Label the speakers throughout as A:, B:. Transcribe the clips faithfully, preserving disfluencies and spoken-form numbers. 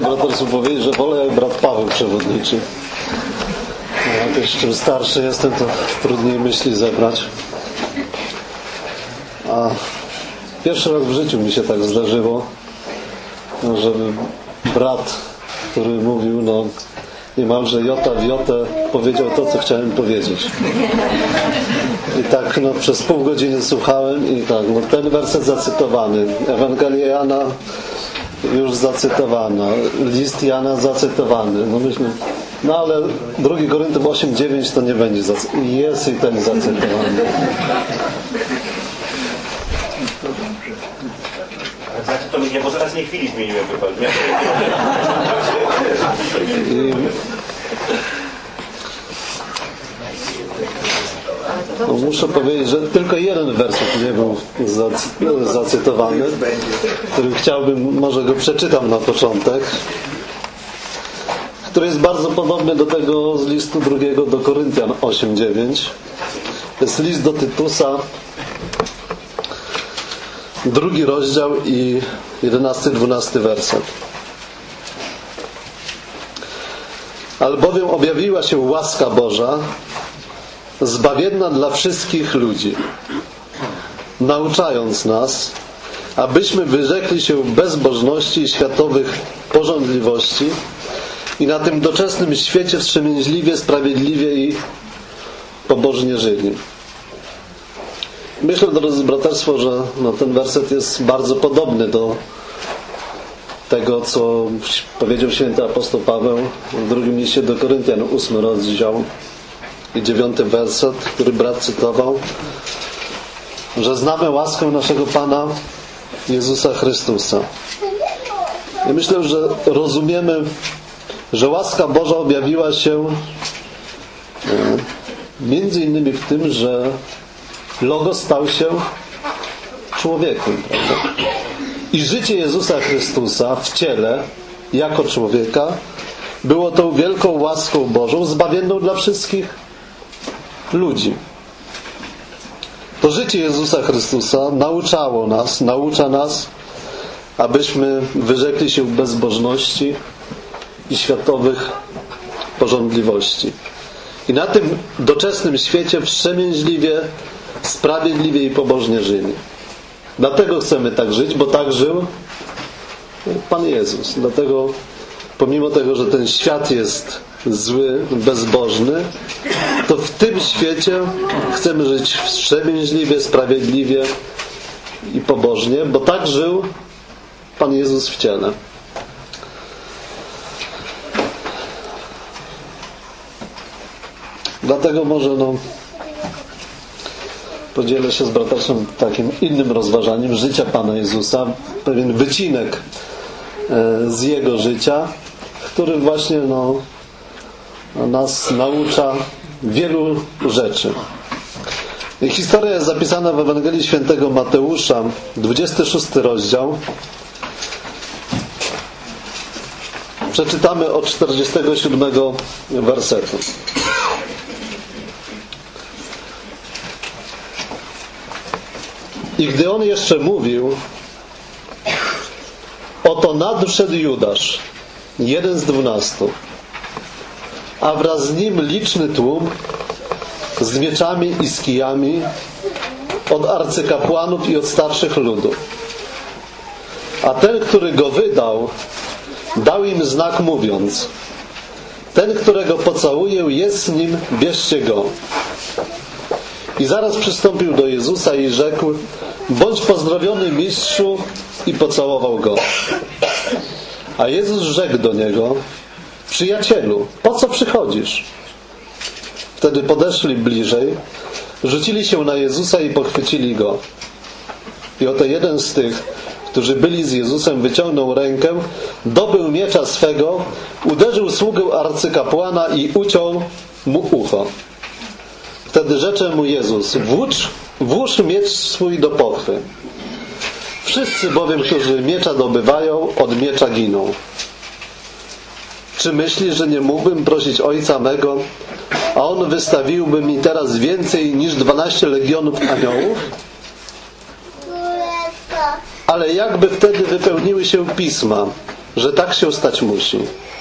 A: braterstwu powiedzieć, że wolę jak brat Paweł przewodniczy. No, jakoś czym starszy jestem, to trudniej myśli zebrać. A pierwszy raz w życiu mi się tak zdarzyło, żeby brat, który mówił, no niemalże jota w jotę powiedział to, co chciałem powiedzieć. I tak no, przez pół godziny słuchałem i tak, no, ten werset zacytowany, Ewangelia Jana już zacytowana, list Jana zacytowany. No myślę, no ale drugi Koryntian osiem dziewięć to nie będzie zacytowany. Jest i ten zacytowany.
B: Znaczy to mnie, może raz nie chwili zmieniłem wypadnie.
A: I no, muszę powiedzieć, że tylko jeden werset nie był zacy- zacytowany, który chciałbym, może go przeczytam na początek, który jest bardzo podobny do tego z listu drugiego do Koryntian osiem dziewięć. To jest list do Tytusa, drugi rozdział i jedenasty dwunasty werset. Albowiem objawiła się łaska Boża, zbawienna dla wszystkich ludzi, nauczając nas, abyśmy wyrzekli się bezbożności i światowych pożądliwości i na tym doczesnym świecie wstrzemięźliwie, sprawiedliwie i pobożnie żyli. Myślę, drodzy braterstwo, że no, ten werset jest bardzo podobny do tego, co powiedział święty apostoł Paweł w drugim liście do Koryntian, ósmy rozdział i dziewiąty werset, który brat cytował, że znamy łaskę naszego Pana Jezusa Chrystusa. I myślę, że rozumiemy, że łaska Boża objawiła się między innymi w tym, że Logos stał się człowiekiem, prawda? I życie Jezusa Chrystusa w ciele, jako człowieka, było tą wielką łaską Bożą, zbawienną dla wszystkich ludzi. To życie Jezusa Chrystusa nauczało nas, naucza nas, abyśmy wyrzekli się bezbożności i światowych pożądliwości. I na tym doczesnym świecie wstrzemięźliwie, sprawiedliwie i pobożnie żyli. Dlatego chcemy tak żyć, bo tak żył Pan Jezus. Dlatego pomimo tego, że ten świat jest zły, bezbożny, to w tym świecie chcemy żyć wstrzemięźliwie, sprawiedliwie i pobożnie, bo tak żył Pan Jezus w ciele. Dlatego może no podzielę się z braterstwem takim innym rozważaniem życia Pana Jezusa, pewien wycinek z Jego życia, który właśnie no, nas naucza wielu rzeczy. I historia jest zapisana w Ewangelii Świętego Mateusza, dwudziesty szósty rozdział. Przeczytamy od czterdziestego siódmego wersetu. I gdy on jeszcze mówił, oto nadszedł Judasz, jeden z dwunastu, a wraz z nim liczny tłum z mieczami i z kijami od arcykapłanów i od starszych ludu. A ten, który go wydał, dał im znak mówiąc: ten, którego pocałuję, jest z nim, bierzcie go. I zaraz przystąpił do Jezusa i rzekł: bądź pozdrowiony, mistrzu, i pocałował go. A Jezus rzekł do niego: przyjacielu, po co przychodzisz? Wtedy podeszli bliżej, rzucili się na Jezusa i pochwycili go. I oto jeden z tych, którzy byli z Jezusem, wyciągnął rękę, dobył miecza swego, uderzył sługę arcykapłana i uciął mu ucho. Wtedy rzecze mu Jezus: włócz, włóż miecz swój do pochwy. Wszyscy bowiem, którzy miecza dobywają, od miecza giną. Czy myślisz, że nie mógłbym prosić Ojca mego, a On wystawiłby mi teraz więcej niż dwanaście legionów aniołów? Ale jakby wtedy wypełniły się pisma: że tak się stać musi.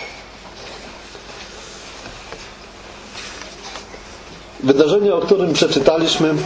A: Wydarzenie, o którym przeczytaliśmy,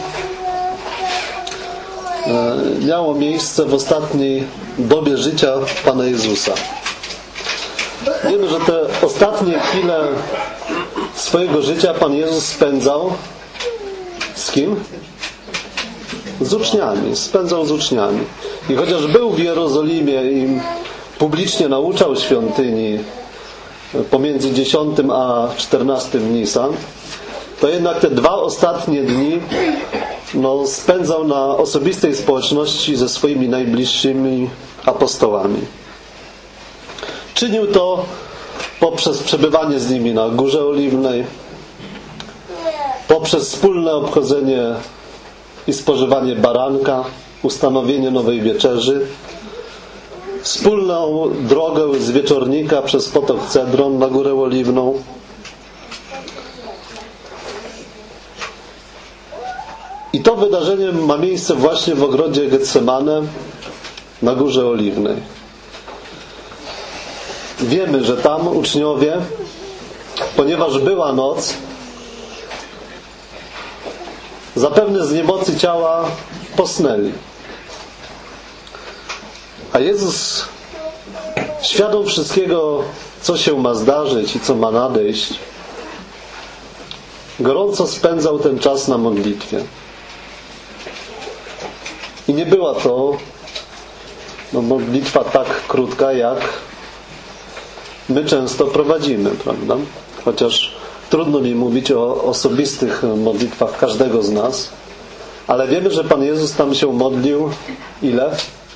A: miało miejsce w ostatniej dobie życia Pana Jezusa. Wiemy, że te ostatnie chwile swojego życia Pan Jezus spędzał z kim? Z uczniami. Spędzał z uczniami. I chociaż był w Jerozolimie i publicznie nauczał świątyni pomiędzy dziesiątym a czternastym Nisan, to jednak te dwa ostatnie dni no, spędzał na osobistej społeczności ze swoimi najbliższymi apostołami. Czynił to poprzez przebywanie z nimi na Górze Oliwnej, poprzez wspólne obchodzenie i spożywanie baranka, ustanowienie nowej wieczerzy, wspólną drogę z Wieczornika przez potok Cedron na Górę Oliwną. I to wydarzenie ma miejsce właśnie w ogrodzie Getsemane na Górze Oliwnej. Wiemy, że tam uczniowie, ponieważ była noc, zapewne z niemocy ciała posnęli. A Jezus, świadom wszystkiego, co się ma zdarzyć i co ma nadejść, gorąco spędzał ten czas na modlitwie. I nie była to no, modlitwa tak krótka, jak my często prowadzimy, prawda? Chociaż trudno mi mówić o osobistych modlitwach każdego z nas, ale wiemy, że Pan Jezus tam się modlił ile?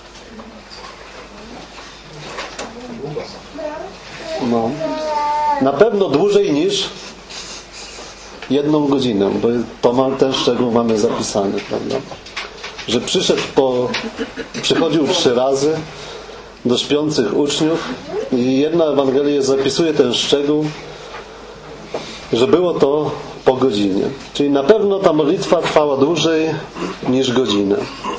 A: No, na pewno dłużej niż jedną godzinę, bo to ma, ten szczegół mamy zapisany, prawda? Że przyszedł po, przychodził trzy razy do śpiących uczniów i jedna Ewangelia zapisuje ten szczegół, że było to po godzinie. Czyli na pewno ta modlitwa trwała dłużej niż godzinę.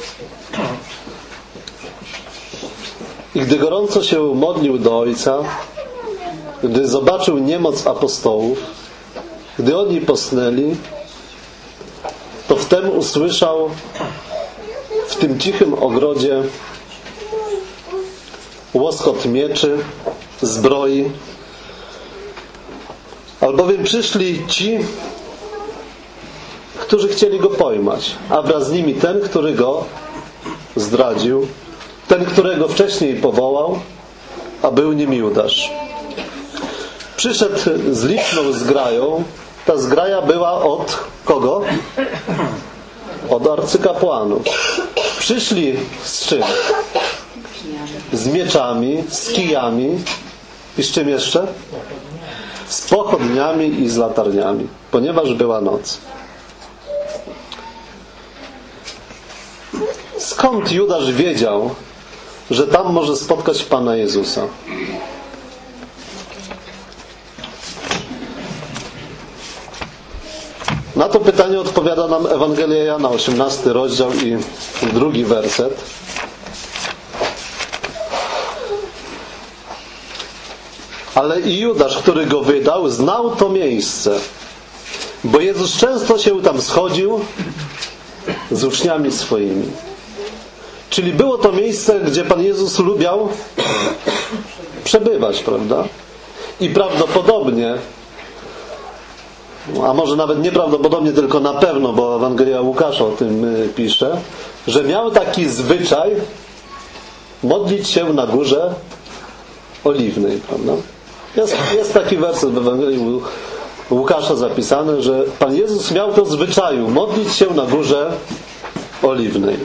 A: I gdy gorąco się modlił do Ojca, gdy zobaczył niemoc apostołów, gdy oni posnęli, to wtem usłyszał w tym cichym ogrodzie łoskot mieczy, zbroi, albowiem przyszli ci, którzy chcieli go pojmać, a wraz z nimi ten, który go zdradził, ten, którego wcześniej powołał, a był nim Judasz. Przyszedł z liczną zgrają. Ta zgraja była od kogo? Od arcykapłanów. Przyszli z czym? Z mieczami, z kijami i z czym jeszcze? Z pochodniami i z latarniami, ponieważ była noc. Skąd Judasz wiedział, że tam może spotkać Pana Jezusa? Na to pytanie odpowiada nam Ewangelia Jana, osiemnasty rozdział i drugi werset. Ale i Judasz, który go wydał, znał to miejsce, bo Jezus często się tam schodził z uczniami swoimi. Czyli było to miejsce, gdzie Pan Jezus lubiał przebywać, prawda? I prawdopodobnie, a może nawet nieprawdopodobnie, tylko na pewno, bo Ewangelia Łukasza o tym pisze, że miał taki zwyczaj modlić się na Górze Oliwnej, prawda? Jest, jest taki werset w Ewangelii Łukasza zapisany, że Pan Jezus miał to w zwyczaju modlić się na Górze Oliwnej.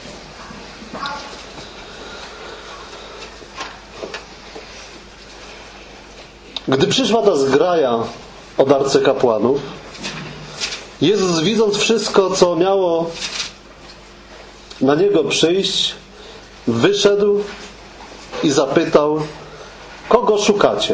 A: Gdy przyszła ta zgraja od arcykapłanów, Jezus, widząc wszystko, co miało na Niego przyjść, wyszedł i zapytał: kogo szukacie?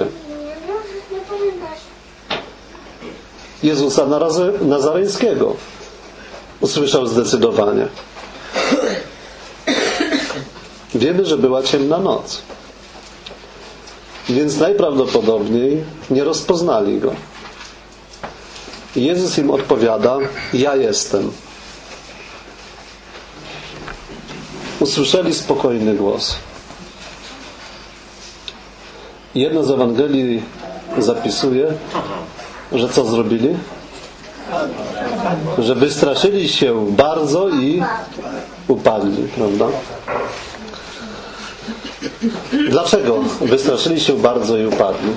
A: Jezusa Nazareńskiego. Usłyszał zdecydowanie. Wiemy, że była ciemna noc. więc najprawdopodobniej nie rozpoznali go. I Jezus im odpowiada: ja jestem. Usłyszeli spokojny głos. Jedna z Ewangelii zapisuje, że co zrobili? Że wystraszyli się bardzo i upadli, prawda? Dlaczego wystraszyli się bardzo i upadli?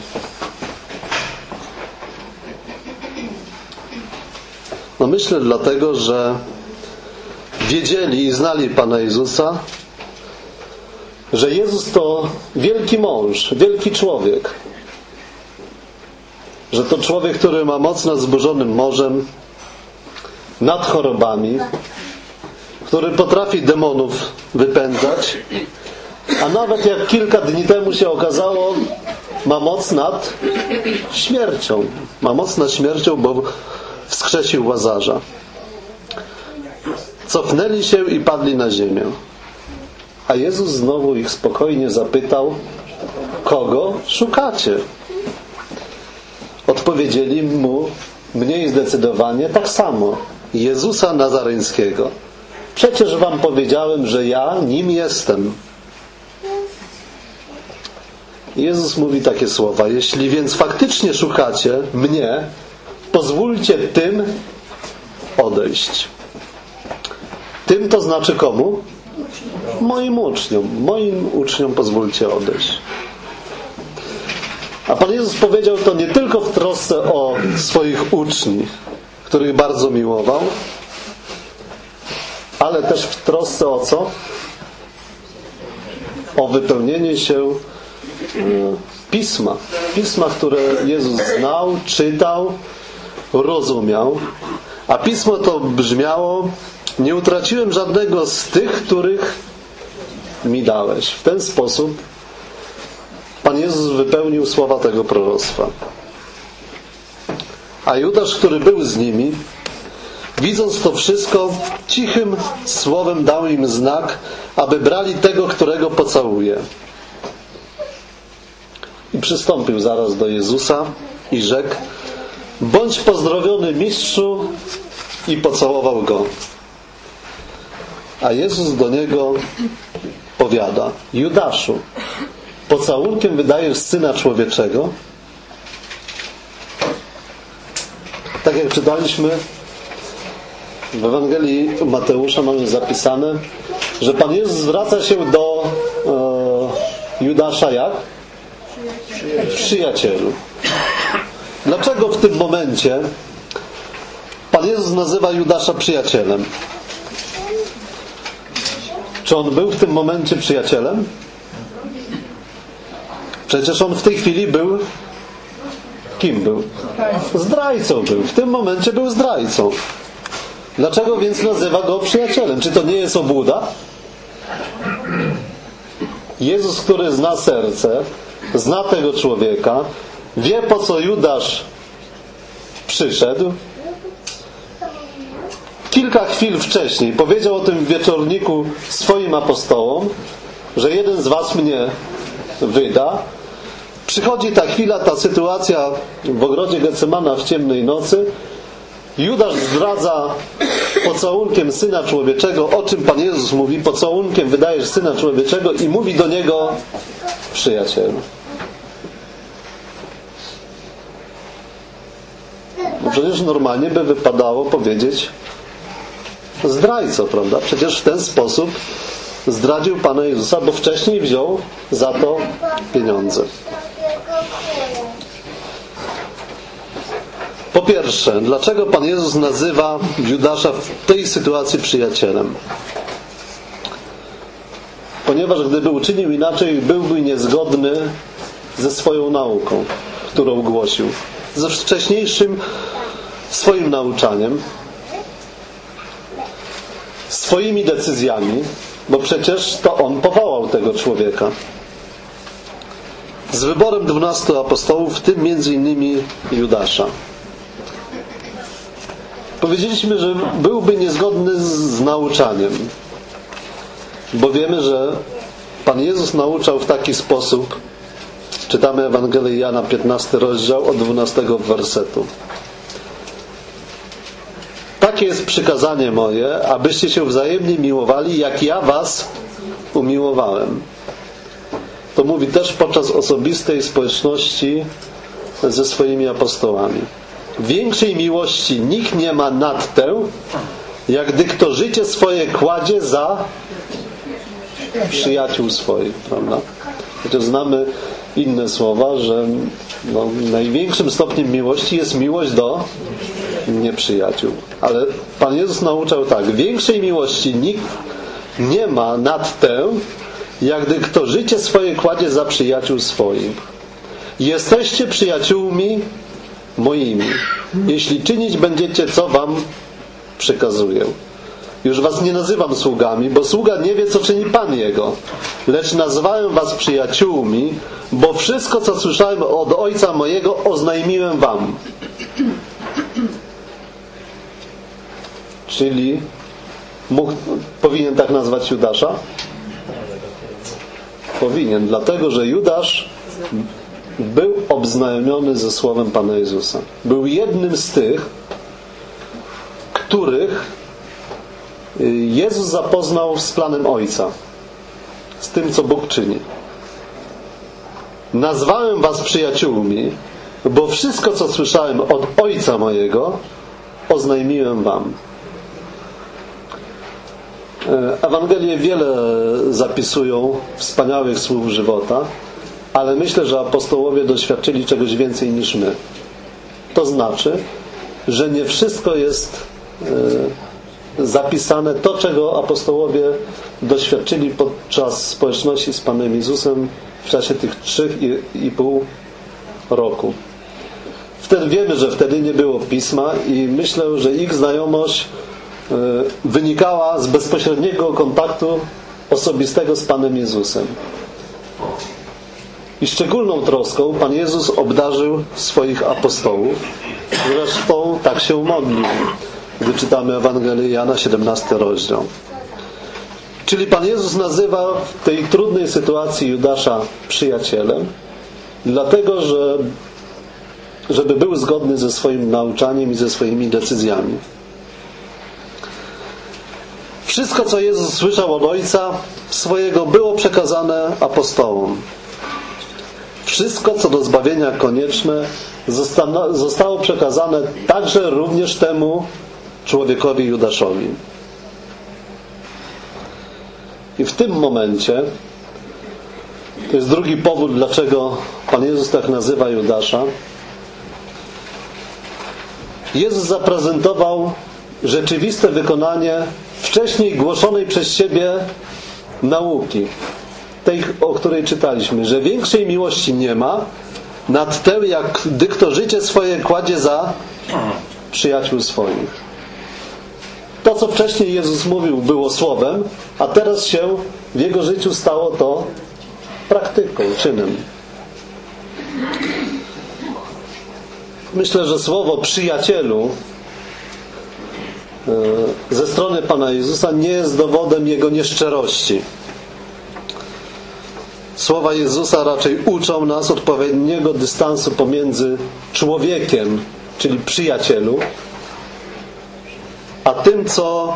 A: No myślę dlatego, że wiedzieli i znali Pana Jezusa, że Jezus to wielki mąż, wielki człowiek. Że to człowiek, który ma moc nad zburzonym morzem, nad chorobami, który potrafi demonów wypędzać, a nawet jak kilka dni temu się okazało, ma moc nad śmiercią. Ma moc nad śmiercią, bo wskrzesił Łazarza. Cofnęli się i padli na ziemię. A Jezus znowu ich spokojnie zapytał: kogo szukacie? Odpowiedzieli mu mniej zdecydowanie tak samo: Jezusa Nazareńskiego. Przecież wam powiedziałem, że ja nim jestem. Jezus mówi takie słowa: jeśli więc faktycznie szukacie mnie, pozwólcie tym odejść. Tym to znaczy komu? Moim uczniom. Moim uczniom pozwólcie odejść. A Pan Jezus powiedział to nie tylko w trosce o swoich uczniów, których bardzo miłował, ale też w trosce o co? O wypełnienie się Pisma. Pisma, które Jezus znał, czytał, rozumiał. A Pismo to brzmiało: nie utraciłem żadnego z tych, których mi dałeś. W ten sposób Pan Jezus wypełnił słowa tego proroctwa. A Judasz, który był z nimi, widząc to wszystko, cichym słowem dał im znak, aby brali tego, którego pocałuje. I przystąpił zaraz do Jezusa i rzekł: bądź pozdrowiony, mistrzu, i pocałował go. A Jezus do niego powiada: Judaszu, pocałunkiem wydajesz Syna Człowieczego? Tak jak czytaliśmy w Ewangelii Mateusza, mamy zapisane, że Pan Jezus zwraca się do e, Judasza jak? Przyjacielu. Dlaczego w tym momencie Pan Jezus nazywa Judasza przyjacielem? Czy on był w tym momencie przyjacielem? Przecież on w tej chwili był... Kim był? Zdrajcą był. W tym momencie był zdrajcą. Dlaczego więc nazywa go przyjacielem? Czy to nie jest obłuda? Jezus, który zna serce, zna tego człowieka, wie, po co Judasz przyszedł. Kilka chwil wcześniej powiedział o tym w wieczorniku swoim apostołom, że jeden z was mnie wyda. Przychodzi ta chwila, ta sytuacja w ogrodzie Getsemana w ciemnej nocy. Judasz zdradza pocałunkiem Syna Człowieczego, o czym Pan Jezus mówi: pocałunkiem wydajesz Syna Człowieczego, i mówi do niego: przyjacielu. No przecież normalnie by wypadało powiedzieć zdrajco, prawda? Przecież w ten sposób zdradził Pana Jezusa, bo wcześniej wziął za to pieniądze. Po pierwsze, dlaczego Pan Jezus nazywa Judasza w tej sytuacji przyjacielem? Ponieważ gdyby uczynił inaczej, byłby niezgodny ze swoją nauką, którą głosił, ze wcześniejszym swoim nauczaniem, swoimi decyzjami, bo przecież to on powołał tego człowieka. Z wyborem dwunastu apostołów, w tym między innymi Judasza. Powiedzieliśmy, że byłby niezgodny z nauczaniem, bo wiemy, że Pan Jezus nauczał w taki sposób, Czytamy Ewangelię Jana, piętnasty rozdział, od dwunastego wersetu. Takie jest przykazanie moje, abyście się wzajemnie miłowali, jak ja was umiłowałem. To mówi też podczas osobistej społeczności ze swoimi apostołami. Większej miłości nikt nie ma nad tę, jak gdy kto życie swoje kładzie za przyjaciół swoich, prawda? Chociaż znamy inne słowa, że no, największym stopniem miłości jest miłość do nieprzyjaciół. Ale Pan Jezus nauczał tak: większej miłości nikt nie ma nad tę, jak gdy kto życie swoje kładzie za przyjaciół swoich. Jesteście przyjaciółmi moimi, jeśli czynić będziecie, co wam przekazuję. Już was nie nazywam sługami, bo sługa nie wie, co czyni Pan jego. Lecz nazwałem was przyjaciółmi, bo wszystko, co słyszałem od Ojca mojego, oznajmiłem wam. Czyli mógł, powinien tak nazwać Judasza? Powinien, dlatego że Judasz był obznajomiony ze słowem Pana Jezusa. Był jednym z tych, których Jezus zapoznał z planem Ojca, z tym, co Bóg czyni. Nazwałem was przyjaciółmi, bo wszystko, co słyszałem od Ojca mojego, oznajmiłem wam. Ewangelie wiele zapisują wspaniałych słów żywota, ale myślę, że apostołowie doświadczyli czegoś więcej niż my. To znaczy, że nie wszystko jest zapisane, to czego apostołowie doświadczyli podczas społeczności z Panem Jezusem w czasie tych trzech i pół roku. Wtedy wiemy, że wtedy nie było Pisma i myślę, że ich znajomość wynikała z bezpośredniego kontaktu osobistego z Panem Jezusem. I szczególną troską Pan Jezus obdarzył swoich apostołów. Zresztą tak się modlił, gdy czytamy Ewangelię Jana, siedemnasty rozdział. Czyli Pan Jezus nazywa w tej trudnej sytuacji Judasza przyjacielem, dlatego, że żeby był zgodny ze swoim nauczaniem i ze swoimi decyzjami. Wszystko, co Jezus słyszał od Ojca swojego, było przekazane apostołom. Wszystko, co do zbawienia konieczne, zostało przekazane także również temu człowiekowi Judaszowi. I w tym momencie, to jest drugi powód, dlaczego Pan Jezus tak nazywa Judasza, Jezus zaprezentował rzeczywiste wykonanie wcześniej głoszonej przez siebie nauki, tej, o której czytaliśmy, że większej miłości nie ma nad tę, jak gdy kto życie swoje kładzie za przyjaciół swoich. To, co wcześniej Jezus mówił, było słowem, a teraz się w Jego życiu stało to praktyką, czynem. Myślę, że słowo przyjacielu ze strony Pana Jezusa nie jest dowodem Jego nieszczerości. Słowa Jezusa raczej uczą nas odpowiedniego dystansu pomiędzy człowiekiem, czyli przyjacielu, a tym, co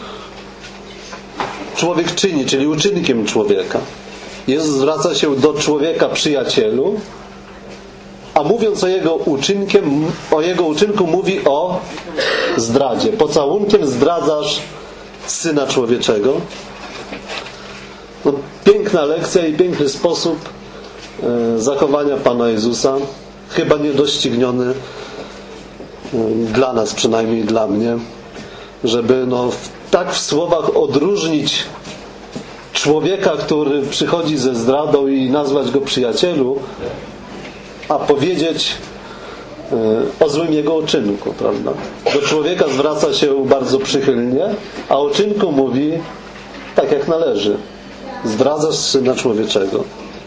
A: człowiek czyni, czyli uczynkiem człowieka. Jezus zwraca się do człowieka przyjacielu, a mówiąc o jego uczynkiem, o jego uczynku mówi o zdradzie. Pocałunkiem zdradzasz Syna Człowieczego. No, piękna lekcja i piękny sposób e, zachowania Pana Jezusa, chyba niedościgniony e, dla nas, przynajmniej dla mnie, żeby no, w, tak w słowach odróżnić człowieka, który przychodzi ze zdradą i nazwać go przyjacielu, a powiedzieć e, o złym jego uczynku, prawda? Do człowieka zwraca się bardzo przychylnie, a o uczynku mówi tak jak należy. Zdradzasz Syna Człowieczego.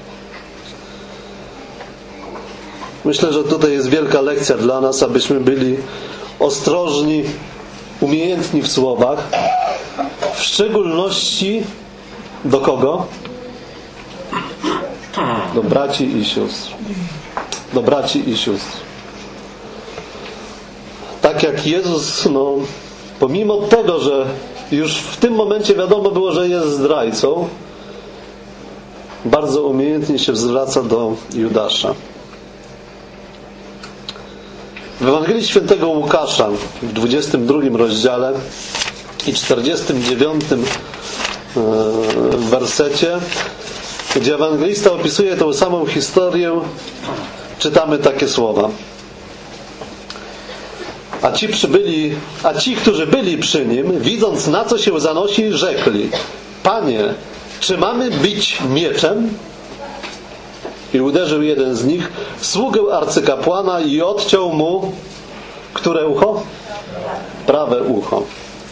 A: Myślę, że tutaj jest wielka lekcja dla nas, abyśmy byli ostrożni, umiejętni w słowach, w szczególności do kogo? Do braci i sióstr. Do braci i sióstr. Tak jak Jezus, no, pomimo tego, że już w tym momencie wiadomo było, że jest zdrajcą, bardzo umiejętnie się zwraca do Judasza. W Ewangelii Świętego Łukasza w dwudziestym drugim rozdziale i czterdziestym dziewiątym wersecie, gdzie ewangelista opisuje tę samą historię, czytamy takie słowa. A ci przybyli, a ci, którzy byli przy nim, widząc, na co się zanosi, rzekli: Panie, czy mamy bić mieczem? I uderzył jeden z nich w sługę arcykapłana i odciął mu które ucho? Prawe ucho.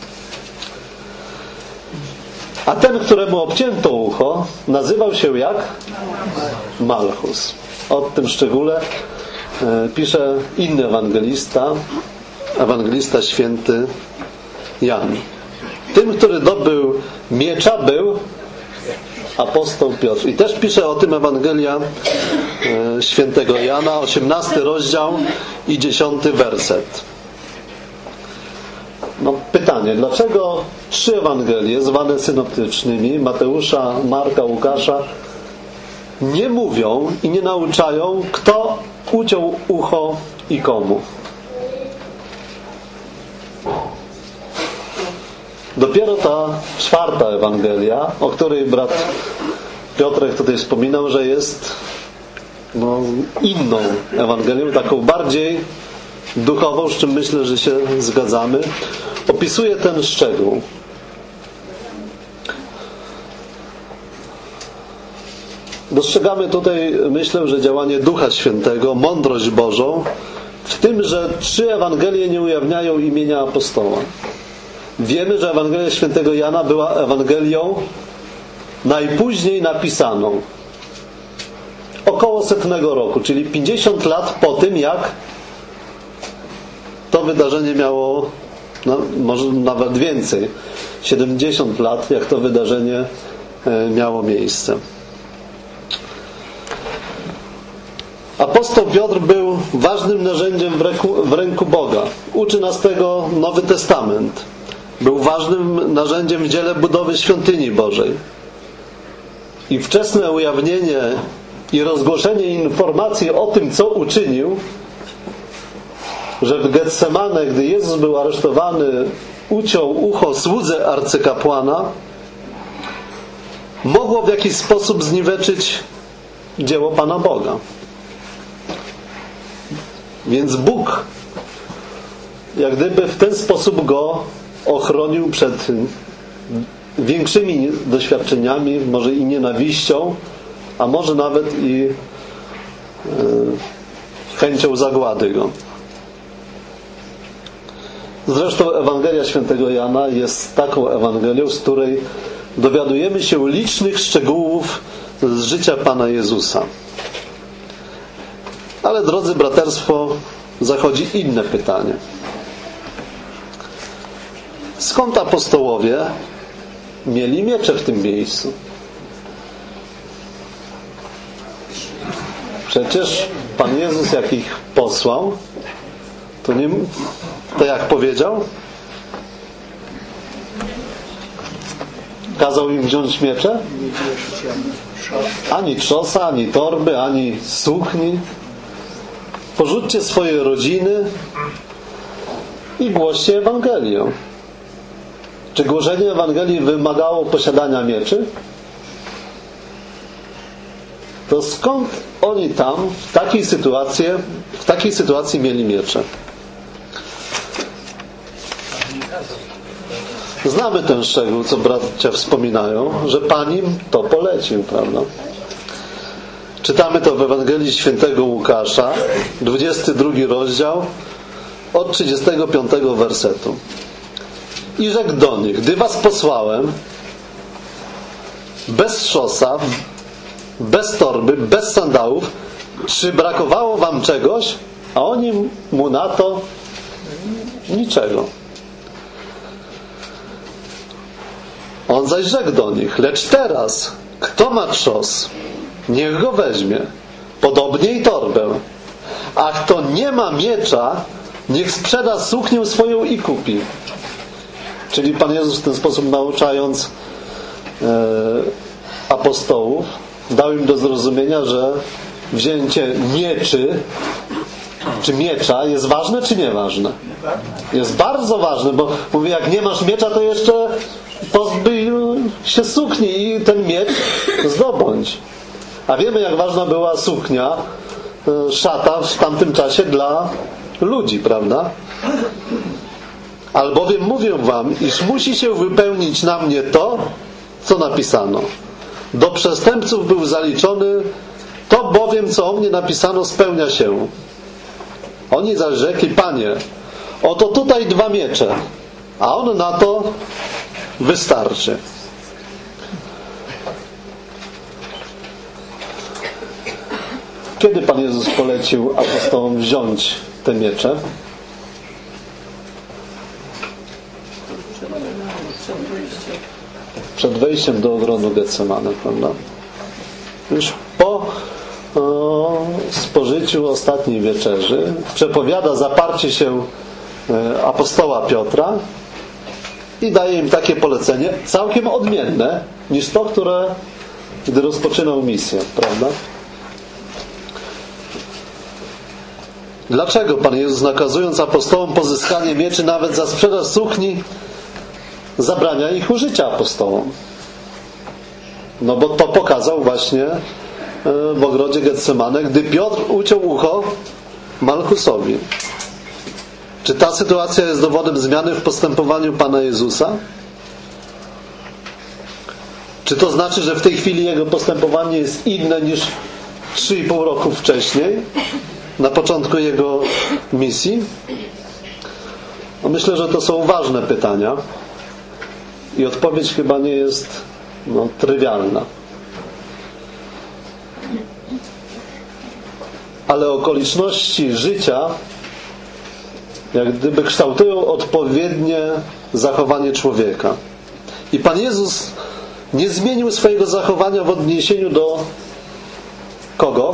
A: A ten, któremu obcięto ucho, nazywał się jak? Malchus. O tym szczególe pisze inny ewangelista, ewangelista święty Jan. Tym, który dobył miecza, był apostoł Piotr. I też pisze o tym Ewangelia świętego Jana, osiemnasty rozdział i dziesiąty werset. No, pytanie, dlaczego trzy Ewangelie, zwane synoptycznymi, Mateusza, Marka, Łukasza, nie mówią i nie nauczają, kto uciął ucho i komu? Dopiero ta czwarta Ewangelia, o której brat Piotrek tutaj wspominał, że jest no, inną Ewangelią, taką bardziej duchową, z czym myślę, że się zgadzamy, opisuje ten szczegół. Dostrzegamy tutaj, myślę, że działanie Ducha Świętego, mądrość Bożą, w tym, że trzy Ewangelie nie ujawniają imienia apostoła. Wiemy, że Ewangelia Świętego Jana była Ewangelią najpóźniej napisaną. Około setnego roku, czyli pięćdziesiąt lat po tym, jak to wydarzenie miało, no, może nawet więcej, siedemdziesiąt lat, jak to wydarzenie miało miejsce. Apostoł Piotr był ważnym narzędziem w ręku, w ręku Boga. Uczy nas tego Nowy Testament. Był ważnym narzędziem w dziele budowy świątyni Bożej. I wczesne ujawnienie i rozgłoszenie informacji o tym, co uczynił, że w Getsemane, gdy Jezus był aresztowany, uciął ucho słudze arcykapłana, mogło w jakiś sposób zniweczyć dzieło Pana Boga. Więc Bóg jak gdyby w ten sposób go ochronił przed większymi doświadczeniami, może i nienawiścią, a może nawet i chęcią zagłady go. Zresztą Ewangelia Świętego Jana jest taką Ewangelią, z której dowiadujemy się licznych szczegółów z życia Pana Jezusa. Ale, drodzy braterstwo, zachodzi inne pytanie. Skąd apostołowie mieli miecze w tym miejscu? Przecież Pan Jezus, jak ich posłał, to nie, to jak powiedział? Kazał im wziąć miecze? Ani trzosa, ani torby, ani sukni. Porzućcie swoje rodziny i głoście Ewangelię. Czy głoszenie Ewangelii wymagało posiadania mieczy? To skąd oni tam w takiej sytuacji, w takiej sytuacji mieli miecze? Znamy ten szczegół, co bracia wspominają, że Pan im to polecił, prawda? Czytamy to w Ewangelii Świętego Łukasza, dwudziesty drugi rozdział, od trzydziestego piątego wersetu. I rzekł do nich: gdy was posłałem, bez szosa, bez torby, bez sandałów, czy brakowało wam czegoś? A oni mu na to: niczego. On zaś rzekł do nich: lecz teraz, kto ma trzos? niech go weźmie. Podobnie i torbę. A kto nie ma miecza, niech sprzeda suknię swoją i kupi. Czyli Pan Jezus w ten sposób, nauczając e, apostołów, dał im do zrozumienia, że wzięcie mieczy czy miecza jest ważne czy nieważne? Jest bardzo ważne, bo mówię, jak nie masz miecza, to jeszcze pozbyj się sukni i ten miecz zdobądź. A wiemy, jak ważna była suknia, szata w tamtym czasie dla ludzi, prawda? Albowiem mówię wam, iż musi się wypełnić na mnie to, co napisano. Do przestępców był zaliczony, to bowiem, co o mnie napisano, spełnia się. Oni zaś rzekli, Panie, oto tutaj dwa miecze, a on na to wystarczy. Kiedy Pan Jezus polecił apostołom wziąć te miecze? Przed wejściem do ogrodu Getsemane, prawda? Już po o, spożyciu ostatniej wieczerzy przepowiada zaparcie się e, apostoła Piotra i daje im takie polecenie, całkiem odmienne niż to, które gdy rozpoczynał misję, prawda? Dlaczego Pan Jezus, nakazując apostołom pozyskanie mieczy nawet za sprzedaż sukni, zabrania ich użycia apostołom? No bo to pokazał właśnie w ogrodzie Getsemane, gdy Piotr uciął ucho Malchusowi. Czy ta sytuacja jest dowodem zmiany w postępowaniu Pana Jezusa? Czy to znaczy, że w tej chwili Jego postępowanie jest inne niż trzy i pół roku wcześniej, na początku Jego misji? No myślę, że to są ważne pytania i odpowiedź chyba nie jest no, trywialna. Ale okoliczności życia jak gdyby kształtują odpowiednie zachowanie człowieka. I Pan Jezus nie zmienił swojego zachowania w odniesieniu do kogo?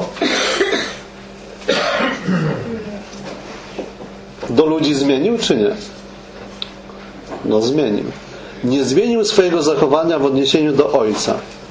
A: Do ludzi zmienił, czy nie? No zmienił. Nie zmienił swojego zachowania w odniesieniu do Ojca.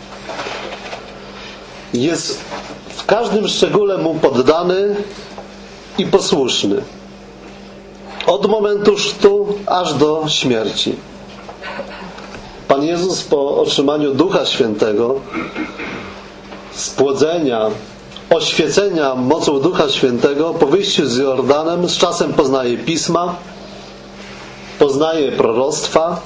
A: Jest w każdym szczególe Mu poddany i posłuszny. Od momentu chrztu aż do śmierci. Pan Jezus po otrzymaniu Ducha Świętego, spłodzenia, oświecenia mocą Ducha Świętego, po wyjściu z Jordanem z czasem poznaje Pisma, poznaje proroctwa,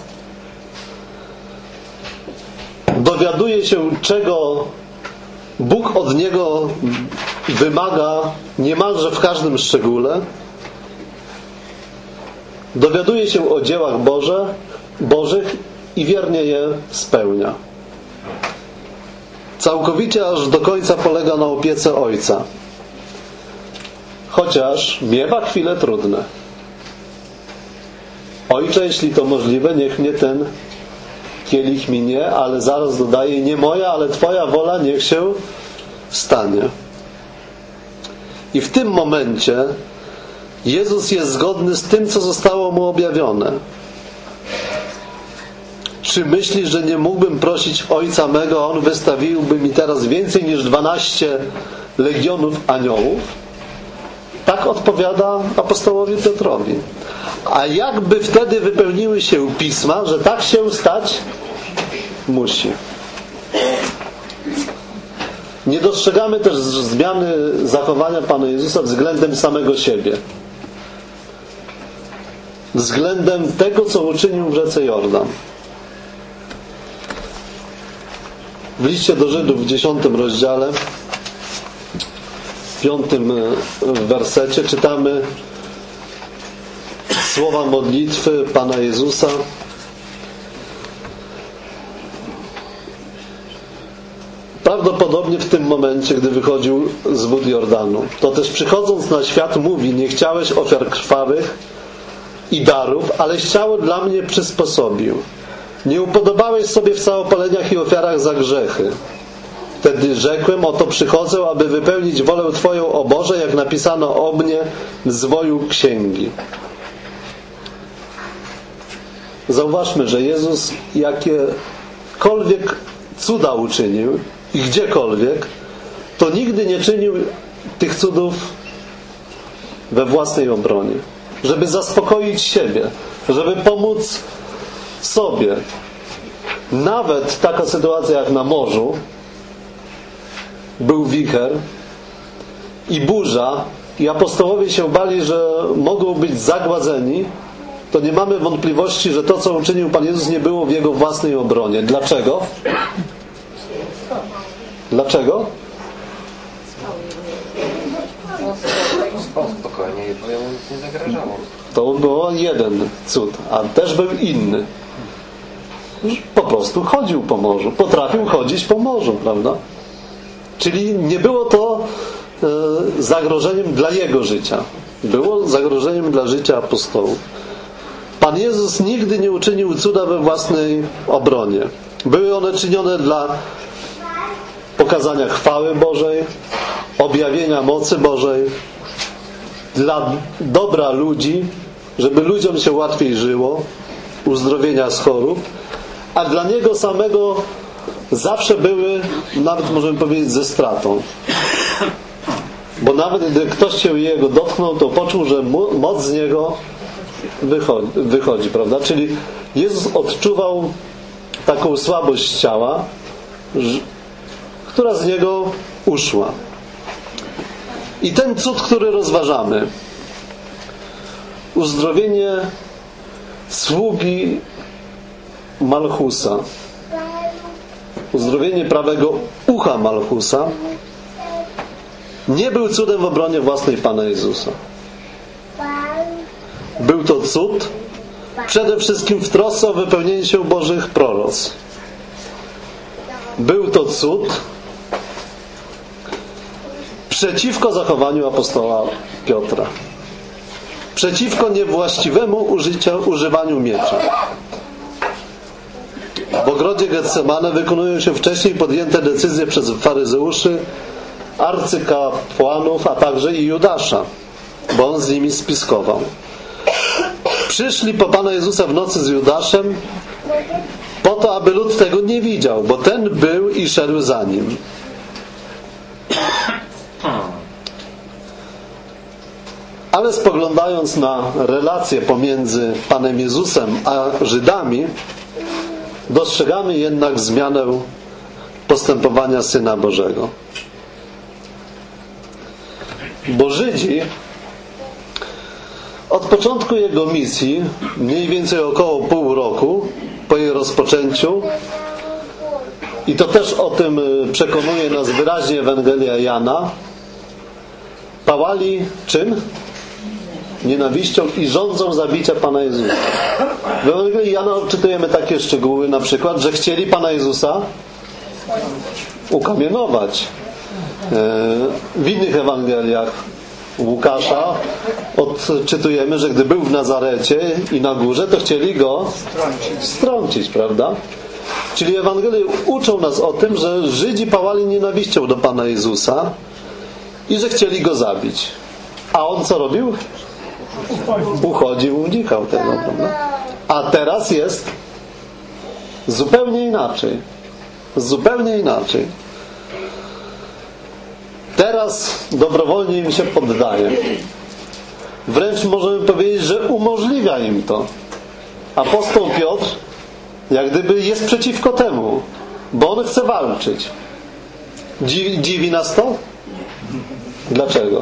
A: dowiaduje się, czego Bóg od niego wymaga niemalże w każdym szczególe, dowiaduje się o dziełach Boże, Bożych i wiernie je spełnia. Całkowicie aż do końca polega na opiece Ojca. Chociaż miewa chwile trudne. Ojcze, jeśli to możliwe, niech mnie ten kielich minie, ale zaraz dodaje, nie moja, ale Twoja wola niech się stanie. I w tym momencie Jezus jest zgodny z tym, co zostało Mu objawione. Czy myślisz, że nie mógłbym prosić Ojca mego, a On wystawiłby mi teraz więcej niż dwanaście legionów aniołów? Tak odpowiada apostołowi Piotrowi. A jakby wtedy wypełniły się Pisma, że tak się stać musi. Nie dostrzegamy też zmiany zachowania Pana Jezusa względem samego siebie. Względem tego, co uczynił w rzece Jordan. W liście do Żydów w dziesiątym rozdziale, w piątym wersecie czytamy słowa modlitwy Pana Jezusa. Prawdopodobnie w tym momencie, gdy wychodził z wód Jordanu. To też przychodząc na świat mówi, nie chciałeś ofiar krwawych i darów, aleś ciało dla mnie przysposobił. Nie upodobałeś sobie w całopaleniach i ofiarach za grzechy. Wtedy rzekłem, oto przychodzę, aby wypełnić wolę Twoją, o Boże, jak napisano o mnie w zwoju księgi. Zauważmy, że Jezus jakiekolwiek cuda uczynił i gdziekolwiek, to nigdy nie czynił tych cudów we własnej obronie. Żeby zaspokoić siebie, żeby pomóc sobie. Nawet taka sytuacja jak na morzu, był wicher i burza i apostołowie się bali, że mogą być zagładzeni, to nie mamy wątpliwości, że to, co uczynił Pan Jezus, nie było w Jego własnej obronie. Dlaczego? Dlaczego?
C: Spał spokojnie i bo jemu nic nie zagrażało.
A: To był jeden cud, a też był inny. Po prostu chodził po morzu. Potrafił chodzić po morzu, prawda? Czyli nie było to e, zagrożeniem dla jego życia. Było zagrożeniem dla życia apostołów. Pan Jezus nigdy nie uczynił cuda we własnej obronie. Były one czynione dla pokazania chwały Bożej, objawienia mocy Bożej, dla dobra ludzi, żeby ludziom się łatwiej żyło, uzdrowienia z chorób, a dla Niego samego zawsze były, nawet możemy powiedzieć, ze stratą. Bo nawet gdy ktoś się Jego dotknął, to poczuł, że moc z Niego wychodzi, wychodzi, prawda? Czyli Jezus odczuwał taką słabość ciała, która z Niego uszła. I ten cud, który rozważamy, uzdrowienie sługi Malchusa, uzdrowienie prawego ucha Malchusa, nie był cudem w obronie własnej Pana Jezusa. Był to cud przede wszystkim w trosce o wypełnienie się Bożych proroctw. Był to cud przeciwko zachowaniu apostoła Piotra. Przeciwko niewłaściwemu użycia, używaniu miecza. W ogrodzie Getsemane wykonują się wcześniej podjęte decyzje przez faryzeuszy, arcykapłanów, a także i Judasza, bo on z nimi spiskował. Przyszli po Pana Jezusa w nocy z Judaszem po to, aby lud tego nie widział, bo ten był i szedł za nim. Ale spoglądając na relacje pomiędzy Panem Jezusem a Żydami, dostrzegamy jednak zmianę postępowania Syna Bożego. Bo Żydzi od początku Jego misji, mniej więcej około pół roku po jej rozpoczęciu, i to też o tym przekonuje nas wyraźnie Ewangelia Jana, pałali czym? Nienawiścią i żądzą zabicia Pana Jezusa. W Ewangelii Jana odczytujemy takie szczegóły, na przykład, że chcieli Pana Jezusa ukamienować. W innych Ewangeliach Łukasza odczytujemy, że gdy był w Nazarecie i na górze, to chcieli go strącić, prawda? Czyli Ewangelie uczą nas o tym, że Żydzi pałali nienawiścią do Pana Jezusa i że chcieli go zabić. A on co robił? Uchodził, unikał tego, prawda? A teraz jest zupełnie inaczej. Zupełnie inaczej. Teraz dobrowolnie im się poddaje. Wręcz możemy powiedzieć, że umożliwia im to. Apostoł Piotr jak gdyby jest przeciwko temu, bo on chce walczyć. Dziwi, dziwi nas to? Dlaczego?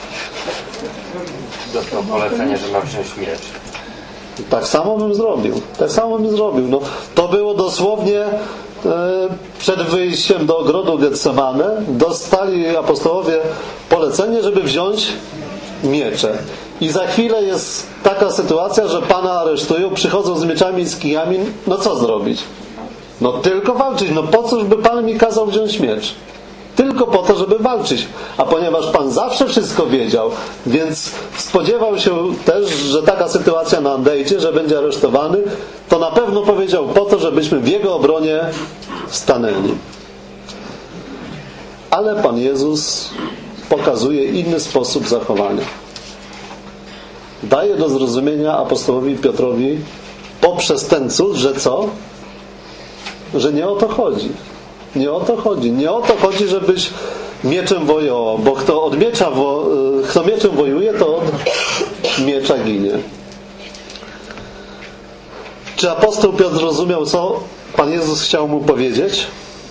C: Dostał polecenie, że ma wziąć miecz.
A: Tak samo bym zrobił. Tak samo bym zrobił. No, to było dosłownie e, przed wyjściem do ogrodu Getsemane dostali apostołowie polecenie, żeby wziąć miecze. I za chwilę jest taka sytuacja, że Pana aresztują, przychodzą z mieczami i z kijami. No co zrobić? No tylko walczyć. No po cóż by Pan mi kazał wziąć miecz? Tylko po to, żeby walczyć. A ponieważ Pan zawsze wszystko wiedział, więc spodziewał się też, że taka sytuacja nadejdzie, że będzie aresztowany, to na pewno powiedział po to, żebyśmy w Jego obronie stanęli. Ale Pan Jezus pokazuje inny sposób zachowania. Daje do zrozumienia apostołowi Piotrowi poprzez ten cud, że co? Że nie o to chodzi. Nie o to chodzi. Nie o to chodzi, żebyś mieczem wojował, bo kto od miecza wo, kto mieczem wojuje, to od miecza ginie. Czy apostoł Piotr rozumiał, co Pan Jezus chciał mu powiedzieć?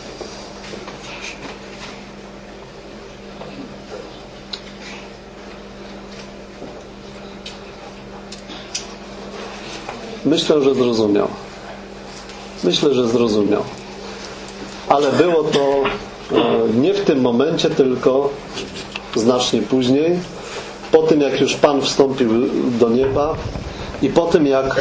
A: Myślę, że zrozumiał. Myślę, że zrozumiał. Ale było to nie w tym momencie, tylko znacznie później, po tym jak już Pan wstąpił do nieba i po tym jak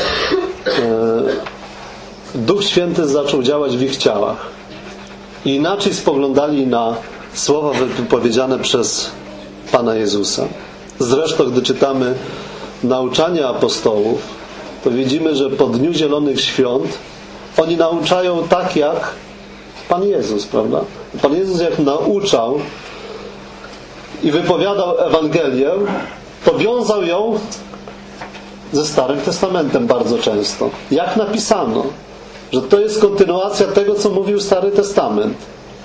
A: Duch Święty zaczął działać w ich ciałach. I inaczej spoglądali na słowa wypowiedziane przez Pana Jezusa. Zresztą, gdy czytamy nauczania apostołów, to widzimy, że po Dniu Zielonych Świąt oni nauczają tak jak Pan Jezus, prawda? Pan Jezus jak nauczał i wypowiadał Ewangelię, to wiązał ją ze Starym Testamentem bardzo często. Jak napisano, że to jest kontynuacja tego, co mówił Stary Testament.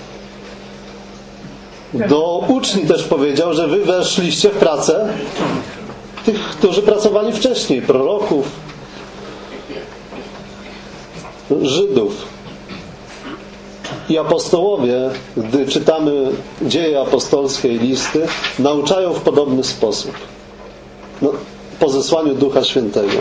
A: Do uczni też powiedział, że wy weszliście w pracę tych, którzy pracowali wcześniej, proroków, Żydów. I apostołowie, gdy czytamy dzieje apostolskie i listy, nauczają w podobny sposób. No, po zesłaniu Ducha Świętego.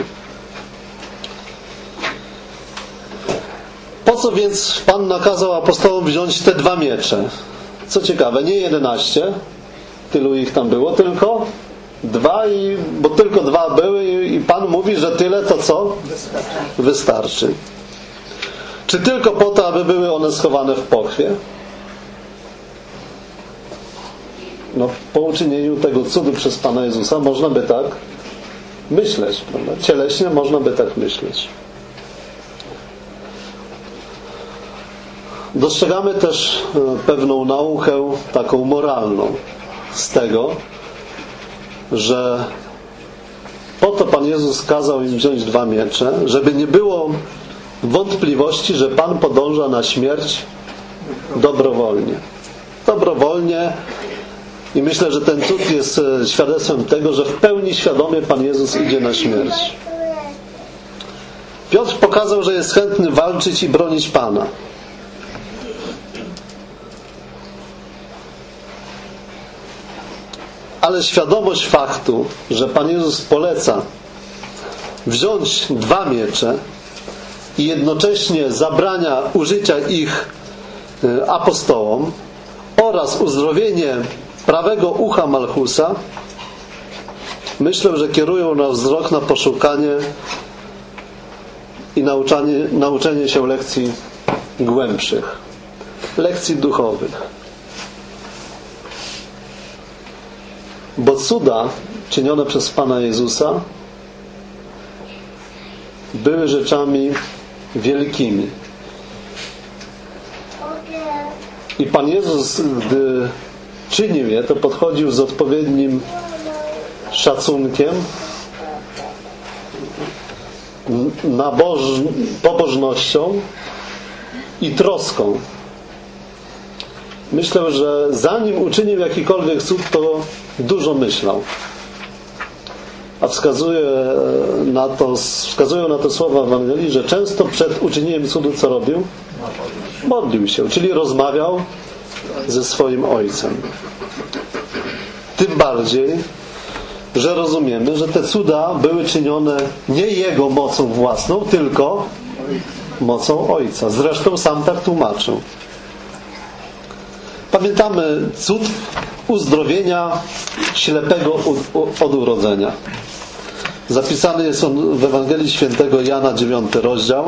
A: Po co więc Pan nakazał apostołom wziąć te dwa miecze? Co ciekawe, nie jedenaście, tylu ich tam było, tylko dwa, i, bo tylko dwa były i, i Pan mówi, że tyle to co? Wystarczy. Czy tylko po to, aby były one schowane w pochwie? No, po uczynieniu tego cudu przez Pana Jezusa można by tak myśleć, prawda? Cieleśnie można by tak myśleć. Dostrzegamy też pewną naukę taką moralną z tego, że po to Pan Jezus kazał im wziąć dwa miecze, żeby nie było wątpliwości, że Pan podąża na śmierć dobrowolnie. Dobrowolnie. I myślę, że ten cud jest świadectwem tego, że w pełni świadomie Pan Jezus idzie na śmierć. Piotr pokazał, że jest chętny walczyć i bronić Pana. Ale świadomość faktu, że Pan Jezus poleca wziąć dwa miecze i jednocześnie zabrania użycia ich apostołom oraz uzdrowienie prawego ucha Malchusa, myślę, że kierują nas wzrok na poszukanie i nauczanie, nauczenie się lekcji głębszych, lekcji duchowych. Bo cuda czynione przez Pana Jezusa były rzeczami wielkimi. I Pan Jezus, gdy czynił je, to podchodził z odpowiednim szacunkiem, naboż- pobożnością i troską. Myślę, że zanim uczynił jakikolwiek cud, to dużo myślał. A wskazuje na to, wskazują na to słowa w Ewangelii, że często przed uczynieniem cudu co robił? Modlił się, czyli rozmawiał ze swoim Ojcem. Tym bardziej, że rozumiemy, że te cuda były czynione nie Jego mocą własną, tylko mocą Ojca. Zresztą sam tak tłumaczył. Pamiętamy cud uzdrowienia ślepego od urodzenia. Zapisany jest on w Ewangelii Świętego Jana, dziewiąty rozdział.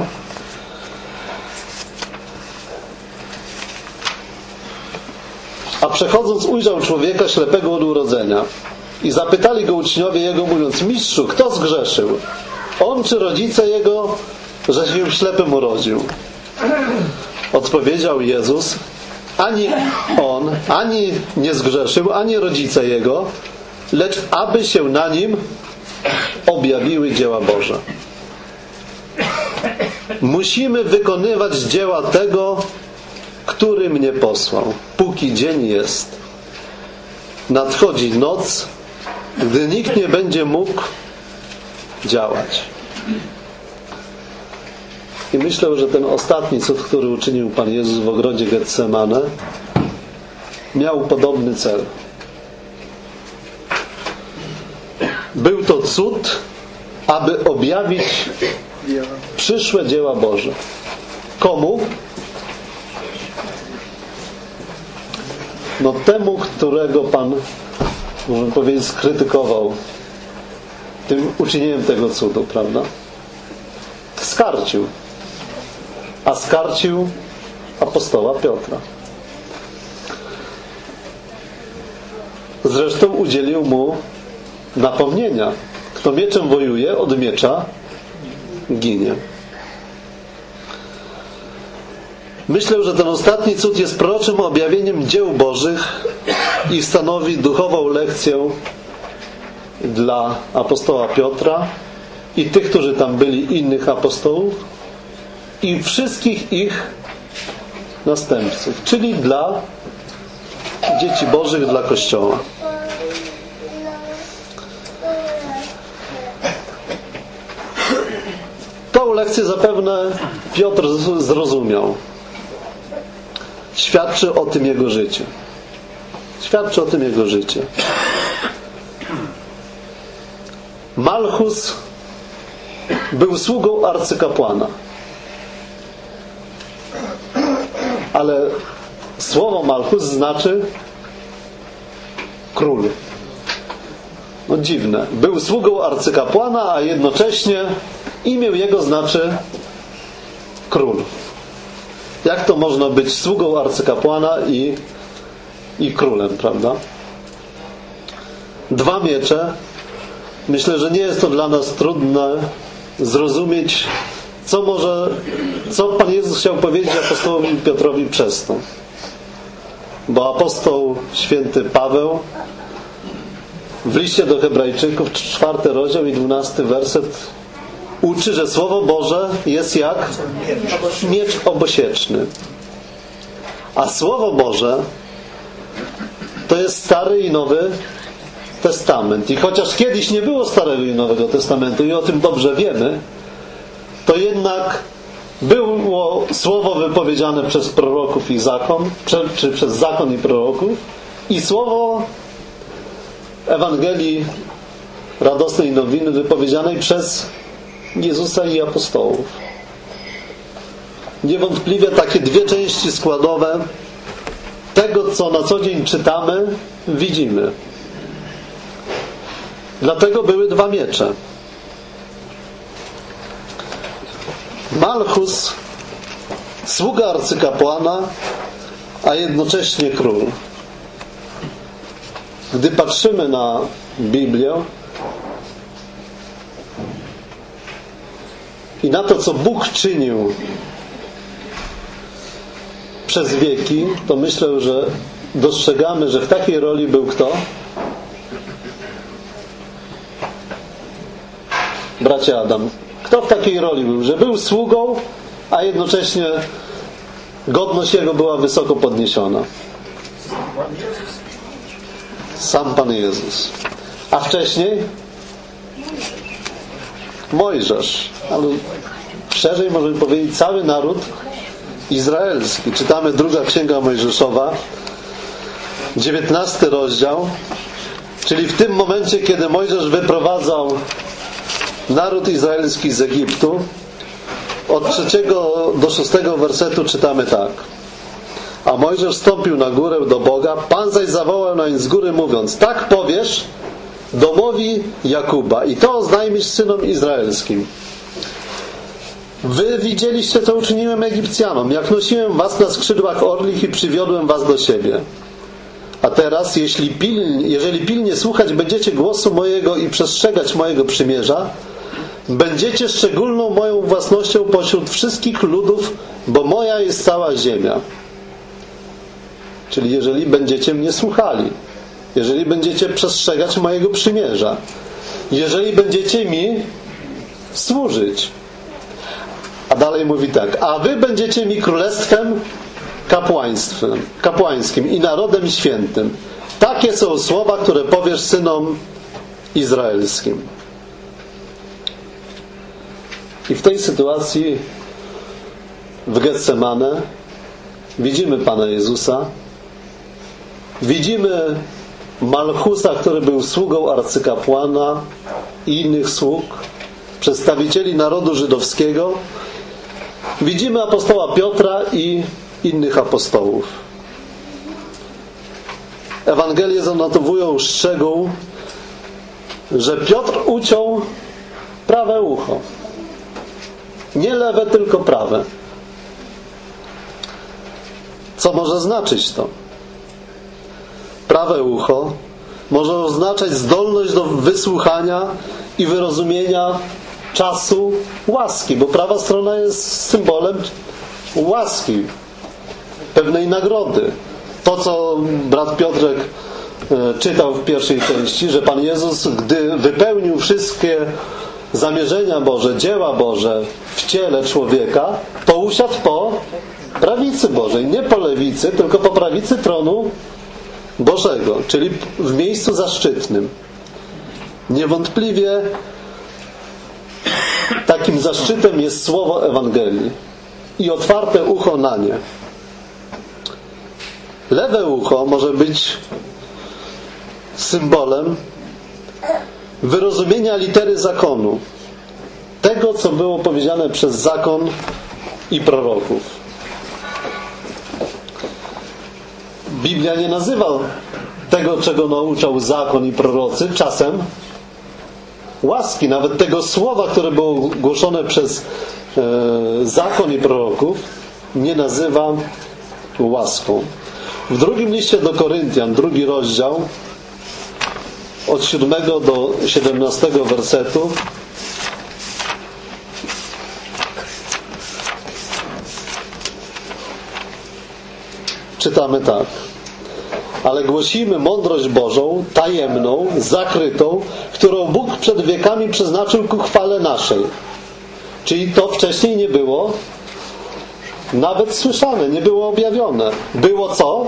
A: A przechodząc ujrzał człowieka ślepego od urodzenia i zapytali go uczniowie jego, mówiąc: Mistrzu, kto zgrzeszył? On czy rodzice jego, że się ślepym urodził? Odpowiedział Jezus ani on, ani nie zgrzeszył, ani rodzice jego, lecz aby się na nim objawiły dzieła Boże. Musimy wykonywać dzieła tego, który mnie posłał, póki dzień jest. Nadchodzi noc, gdy nikt nie będzie mógł działać. I myślę, że ten ostatni cud, który uczynił Pan Jezus w ogrodzie Getsemane, miał podobny cel. Był to cud, aby objawić przyszłe dzieła Boże. Komu? No temu, którego Pan, można powiedzieć, skrytykował tym uczynieniem tego cudu, prawda? Skarcił. A skarcił apostoła Piotra. Zresztą udzielił mu napomnienia. Kto mieczem wojuje, od miecza ginie. Myślę, że ten ostatni cud jest proroczym objawieniem dzieł Bożych i stanowi duchową lekcję dla apostoła Piotra i tych, którzy tam byli, innych apostołów i wszystkich ich następców, czyli dla dzieci Bożych, dla Kościoła. Tą lekcję zapewne Piotr zrozumiał. Świadczy o tym jego życie. Świadczy o tym jego życie. Malchus był sługą arcykapłana. Ale słowo Malchus znaczy król. No dziwne. Był sługą arcykapłana, a jednocześnie imię jego znaczy król. Jak to można być sługą arcykapłana i, i królem, prawda? Dwa miecze. Myślę, że nie jest to dla nas trudne zrozumieć, co może, co Pan Jezus chciał powiedzieć apostołowi Piotrowi przez to. Bo apostoł święty Paweł w liście do Hebrajczyków, czwarty rozdział i dwunasty werset uczy, że Słowo Boże jest jak miecz obosieczny. A Słowo Boże to jest Stary i Nowy Testament. I chociaż kiedyś nie było Starego i Nowego Testamentu i o tym dobrze wiemy, to jednak było słowo wypowiedziane przez proroków i zakon, czy przez zakon i proroków, i słowo Ewangelii radosnej nowiny wypowiedzianej przez Jezusa i apostołów. Niewątpliwie takie dwie części składowe tego, co na co dzień czytamy, widzimy. Dlatego były dwa miecze. Malchus, sługa arcykapłana, a jednocześnie król. Gdy patrzymy na Biblię i na to, co Bóg czynił przez wieki, to myślę, że dostrzegamy, że w takiej roli był kto? Bracia Adam. Kto w takiej roli był? Że był sługą, a jednocześnie godność jego była wysoko podniesiona. Sam Pan Jezus. A wcześniej? Mojżesz. Ale szerzej możemy powiedzieć cały naród izraelski. Czytamy druga Księga Mojżeszowa, dziewiętnasty rozdział, czyli w tym momencie, kiedy Mojżesz wyprowadzał naród izraelski z Egiptu, od trzeciego do szóstego wersetu czytamy tak. A Mojżesz wstąpił na górę do Boga, Pan zaś zawołał nań z góry, mówiąc: tak powiesz domowi Jakuba i to oznajmisz synom izraelskim. Wy widzieliście, co uczyniłem Egipcjanom, jak nosiłem was na skrzydłach orlich i przywiodłem was do siebie. A teraz, jeśli pilnie, jeżeli pilnie słuchać będziecie głosu mojego i przestrzegać mojego przymierza, będziecie szczególną moją własnością pośród wszystkich ludów, bo moja jest cała ziemia. Czyli jeżeli będziecie mnie słuchali, jeżeli będziecie przestrzegać mojego przymierza, jeżeli będziecie mi służyć. A dalej mówi tak: a wy będziecie mi królestwem kapłaństwem, kapłańskim i narodem świętym. Takie są słowa, które powiesz synom izraelskim. I w tej sytuacji w Getsemane widzimy Pana Jezusa, widzimy Malchusa, który był sługą arcykapłana i innych sług, przedstawicieli narodu żydowskiego. Widzimy apostoła Piotra i innych apostołów. Ewangelie zanotowują szczegół, że Piotr uciął prawe ucho. Nie lewe, tylko prawe. Co może znaczyć to? Prawe ucho może oznaczać zdolność do wysłuchania i wyrozumienia czasu łaski, bo prawa strona jest symbolem łaski, pewnej nagrody. To, co brat Piotrek czytał w pierwszej części, że Pan Jezus, gdy wypełnił wszystkie zamierzenia Boże, dzieła Boże w ciele człowieka, to usiadł po prawicy Bożej. Nie po lewicy, tylko po prawicy tronu Bożego, czyli w miejscu zaszczytnym. Niewątpliwie takim zaszczytem jest słowo Ewangelii i otwarte ucho na nie. Lewe ucho może być symbolem wyrozumienia litery zakonu, tego, co było powiedziane przez zakon i proroków. Biblia nie nazywa tego, czego nauczał zakon i prorocy, czasem łaski, nawet tego słowa, które było głoszone przez e, zakon i proroków, nie nazywa łaską. W drugim liście do Koryntian, drugi rozdział, od siódmego do siedemnastego wersetu, czytamy tak: ale głosimy mądrość Bożą, tajemną, zakrytą, którą Bóg przed wiekami przeznaczył ku chwale naszej. Czyli to wcześniej nie było nawet słyszane, nie było objawione. Było co?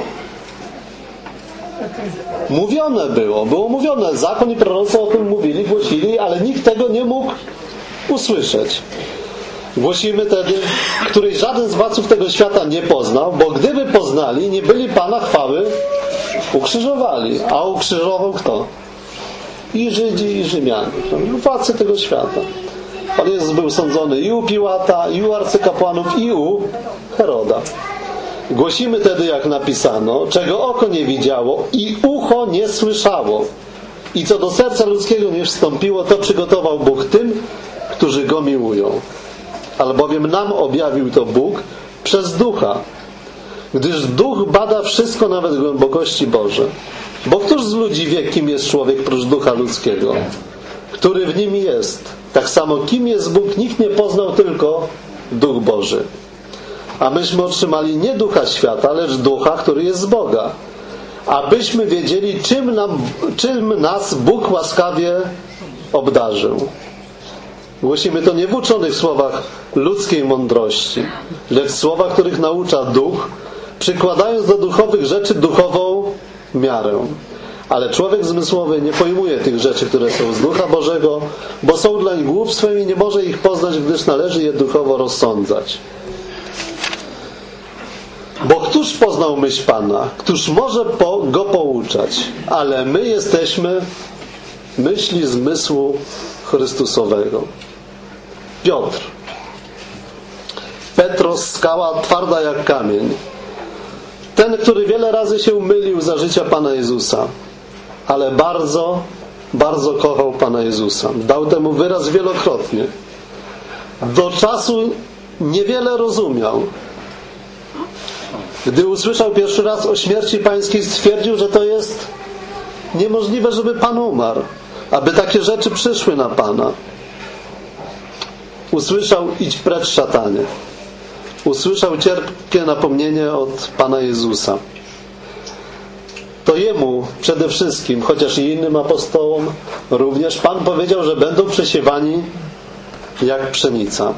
A: Mówione było. Było mówione. Zakon i prorocy o tym mówili, głosili, ale nikt tego nie mógł usłyszeć. Głosimy tedy, której żaden z władców tego świata nie poznał, bo gdyby poznali, nie byli Pana chwały ukrzyżowali. A ukrzyżował kto? I Żydzi, i Rzymianie. Władcy tego świata. Pan Jezus był sądzony i u Piłata, i u arcykapłanów, i u Heroda. Głosimy tedy, jak napisano, czego oko nie widziało i ucho nie słyszało. I co do serca ludzkiego nie wstąpiło, to przygotował Bóg tym, którzy Go miłują. Albowiem nam objawił to Bóg przez Ducha, gdyż Duch bada wszystko, nawet głębokości Boże. Bo któż z ludzi wie, kim jest człowiek prócz Ducha ludzkiego, który w nim jest? Tak samo, kim jest Bóg, nikt nie poznał, tylko Duch Boży. A myśmy otrzymali nie ducha świata, lecz ducha, który jest z Boga. Abyśmy wiedzieli, czym, nam, czym nas Bóg łaskawie obdarzył. Głosimy to nie w uczonych słowach ludzkiej mądrości, lecz w słowach, których naucza duch, przykładając do duchowych rzeczy duchową miarę. Ale człowiek zmysłowy nie pojmuje tych rzeczy, które są z Ducha Bożego, bo są dlań głupstwem i nie może ich poznać, gdyż należy je duchowo rozsądzać. Bo któż poznał myśl Pana? Któż może po, Go pouczać? Ale my jesteśmy myśli zmysłu Chrystusowego. Piotr. Petros, skała twarda jak kamień. Ten, który wiele razy się mylił za życia Pana Jezusa, ale bardzo, bardzo kochał Pana Jezusa. Dał temu wyraz wielokrotnie. Do czasu niewiele rozumiał. Gdy usłyszał pierwszy raz o śmierci Pańskiej, stwierdził, że to jest niemożliwe, żeby Pan umarł, aby takie rzeczy przyszły na Pana. Usłyszał: idź precz, szatanie. Usłyszał cierpkie napomnienie od Pana Jezusa. to Jemu przede wszystkim, chociaż i innym apostołom również, Pan powiedział, że będą przesiewani jak pszenica.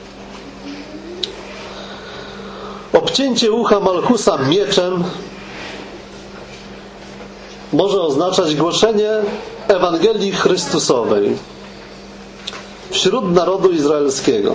A: Obcięcie ucha Malchusa mieczem może oznaczać głoszenie Ewangelii Chrystusowej wśród narodu izraelskiego.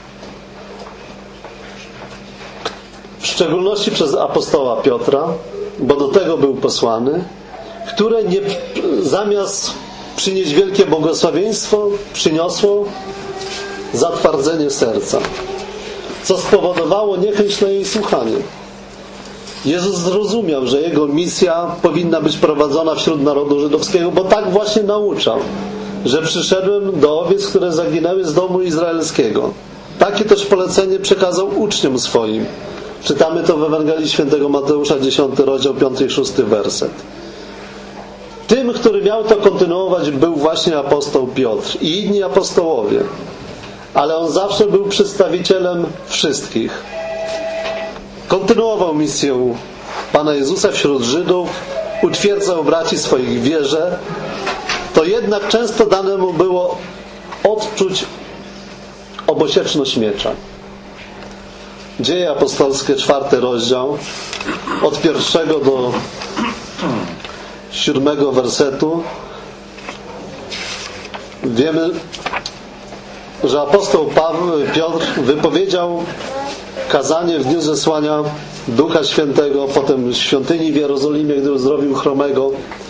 A: W szczególności przez apostoła Piotra, bo do tego był posłany, które nie, zamiast przynieść wielkie błogosławieństwo, przyniosło zatwardzenie serca, co spowodowało niechęć na jej słuchanie. Jezus zrozumiał, że Jego misja powinna być prowadzona wśród narodu żydowskiego, bo tak właśnie nauczał, że przyszedłem do owiec, które zaginęły z domu izraelskiego. Takie też polecenie przekazał uczniom swoim. Czytamy to w Ewangelii Świętego Mateusza, dziesiąty rozdział, piąty i szósty werset. Tym, który miał to kontynuować, był właśnie apostoł Piotr i inni apostołowie. Ale on zawsze był przedstawicielem wszystkich. Kontynuował misję Pana Jezusa wśród Żydów, utwierdzał braci swoich w wierze. To jednak często dane mu było odczuć obosieczność miecza. Dzieje apostolskie, czwarty rozdział, od pierwszego do siódmego wersetu. Wiemy, że apostoł Paweł, Piotr wypowiedział kazanie w dniu zesłania Ducha Świętego, potem w świątyni w Jerozolimie, gdy uzdrowił chromego.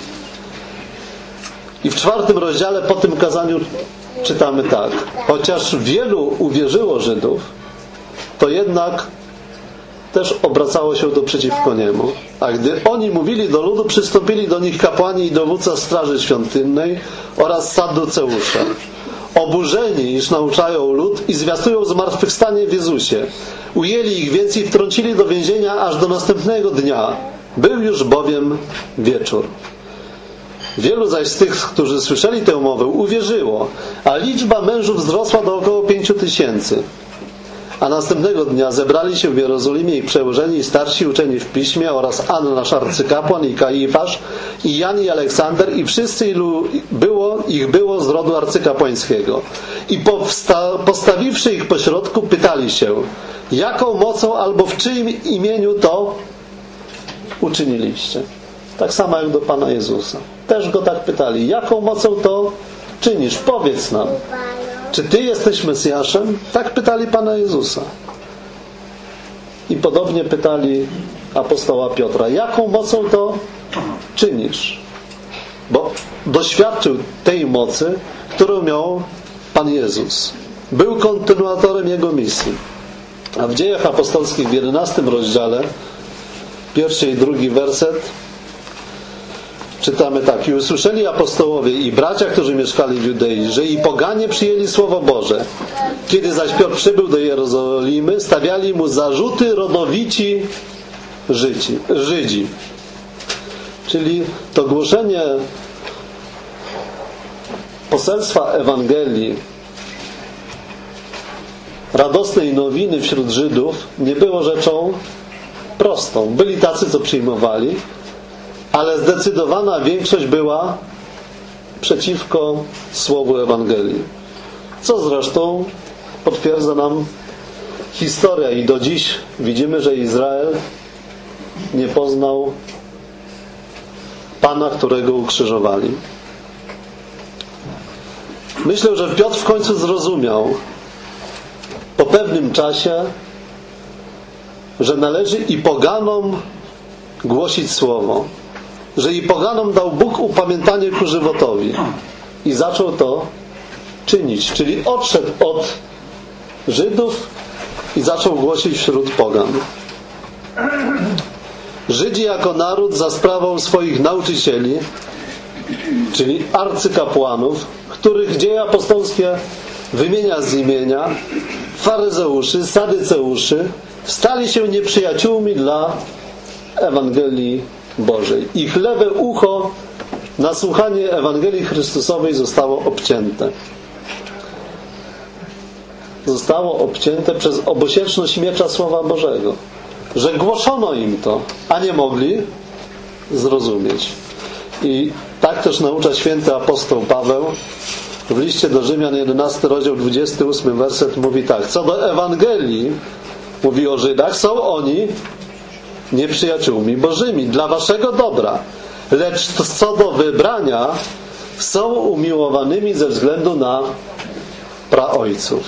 A: I w czwartym rozdziale po tym kazaniu czytamy tak: chociaż wielu uwierzyło Żydów, to jednak też obracało się to przeciwko niemu. A gdy oni mówili do ludu, przystąpili do nich kapłani i dowódca straży świątynnej oraz saduceusze, oburzeni, iż nauczają lud i zwiastują zmartwychwstanie w Jezusie. Ujęli ich więc i wtrącili do więzienia aż do następnego dnia. Był już bowiem wieczór. Wielu zaś z tych, którzy słyszeli tę mowę, uwierzyło, a liczba mężów wzrosła do około pięciu tysięcy. A następnego dnia zebrali się w Jerozolimie ich przełożeni i starsi uczeni w piśmie oraz Anna, nasz arcykapłan, i Kaifasz, i Jan, i Aleksander, i wszyscy, ilu było, ich było z rodu arcykapłańskiego. I powsta- postawiwszy ich pośrodku, pytali się, jaką mocą albo w czyim imieniu to uczyniliście. Tak samo jak do Pana Jezusa. Też Go tak pytali, jaką mocą to czynisz? Powiedz nam. Czy Ty jesteś Mesjaszem? Tak pytali Pana Jezusa. I podobnie pytali apostoła Piotra. Jaką mocą to czynisz? Bo doświadczył tej mocy, którą miał Pan Jezus. Był kontynuatorem Jego misji. A w Dziejach Apostolskich w jedenastym rozdziale, pierwszy i drugi werset, czytamy tak: i usłyszeli apostołowie i bracia, którzy mieszkali w Judei, że i poganie przyjęli Słowo Boże. Kiedy zaś Piotr przybył do Jerozolimy, stawiali mu zarzuty rodowici Żydzi. Żydzi. Czyli to głoszenie poselstwa Ewangelii, radosnej nowiny wśród Żydów, nie było rzeczą prostą. Byli tacy, co przyjmowali, ale zdecydowana większość była przeciwko słowu Ewangelii. Co zresztą potwierdza nam historia i do dziś widzimy, że Izrael nie poznał Pana, którego ukrzyżowali. Myślę, że Piotr w końcu zrozumiał po pewnym czasie, że należy i poganom głosić słowo, że i poganom dał Bóg upamiętanie ku żywotowi. I zaczął to czynić, czyli odszedł od Żydów i zaczął głosić wśród pogan. Żydzi jako naród za sprawą swoich nauczycieli, czyli arcykapłanów, których dzieje apostolskie wymienia z imienia, faryzeuszy, sadyceuszy, stali się nieprzyjaciółmi dla Ewangelii Bożej. Ich lewe ucho na słuchanie Ewangelii Chrystusowej zostało obcięte. Zostało obcięte przez obosieczność miecza Słowa Bożego. Że głoszono im to, a nie mogli zrozumieć. I tak też naucza święty apostoł Paweł. W liście do Rzymian, jedenasty rozdział, dwudziesty ósmy werset mówi tak: co do Ewangelii, mówi o Żydach, są oni nieprzyjaciółmi Bożymi dla waszego dobra, lecz co do wybrania, są umiłowanymi ze względu na praojców.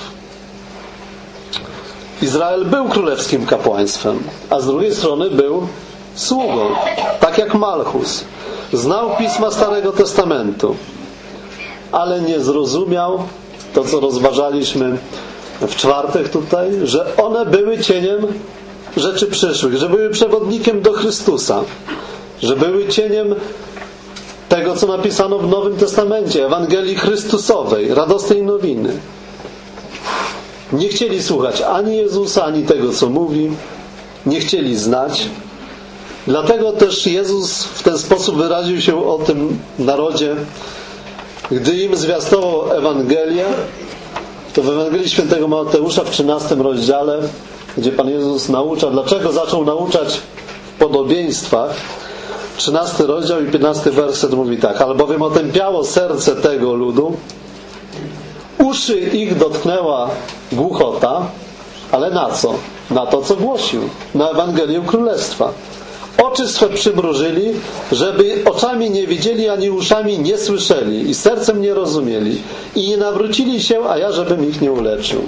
A: Izrael był królewskim kapłaństwem, a z drugiej strony był sługą, tak jak Malchus. Znał pisma Starego Testamentu, ale nie zrozumiał to, co rozważaliśmy w czwartek tutaj, że one były cieniem rzeczy przyszłych, że były przewodnikiem do Chrystusa, że były cieniem tego, co napisano w Nowym Testamencie, Ewangelii Chrystusowej, radosnej nowiny. Nie chcieli słuchać ani Jezusa, ani tego, co mówi. Nie chcieli znać. Dlatego też Jezus w ten sposób wyraził się o tym narodzie, gdy im zwiastował Ewangelię. To w Ewangelii Świętego Mateusza w trzynastym rozdziale, gdzie Pan Jezus naucza, dlaczego zaczął nauczać w podobieństwach. trzynasty rozdział i piętnasty werset mówi tak: albowiem otępiało serce tego ludu, uszy ich dotknęła głuchota, ale na co? Na to, co głosił, na Ewangelię Królestwa. Oczy swe przymrużyli, żeby oczami nie widzieli, ani uszami nie słyszeli i sercem nie rozumieli i nie nawrócili się, a ja żebym ich nie uleczył.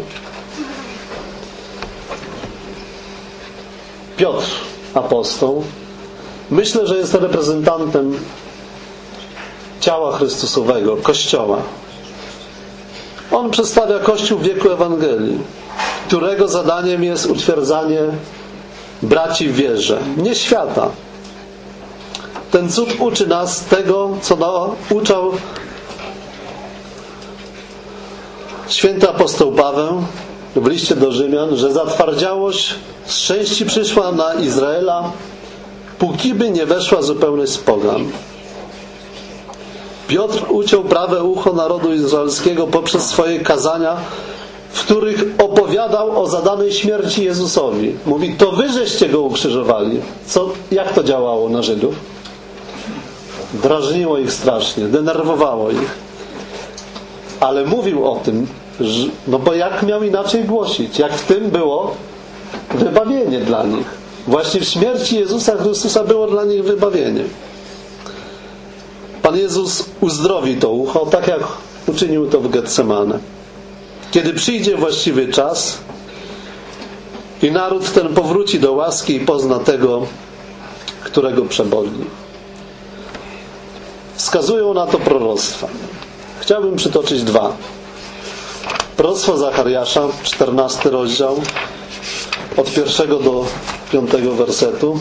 A: Piotr, apostoł, myślę, że jest reprezentantem ciała Chrystusowego, Kościoła. On przedstawia Kościół w wieku Ewangelii, którego zadaniem jest utwierdzanie braci w wierze, nie świata. Ten cud uczy nas tego, co nauczał święty apostoł Paweł w liście do Rzymian, że zatwardziałość z części przyszła na Izraela, póki by nie weszła zupełność z pogan. Piotr uciął prawe ucho narodu izraelskiego poprzez swoje kazania, w których opowiadał o zadanej śmierci Jezusowi. Mówi, to wy żeście go ukrzyżowali. Co, jak to działało na Żydów? Drażniło ich strasznie, denerwowało ich. Ale mówił o tym, że, no bo jak miał inaczej głosić? Jak w tym było wybawienie dla nich. Właśnie w śmierci Jezusa Chrystusa było dla nich wybawienie. Pan Jezus uzdrowi to ucho, tak jak uczynił to w Getsemane. Kiedy przyjdzie właściwy czas i naród ten powróci do łaski i pozna tego, którego przebodli. Wskazują na to proroctwa. Chciałbym przytoczyć dwa. Proroctwo Zachariasza, czternasty rozdział, od pierwszego do piątego wersetu,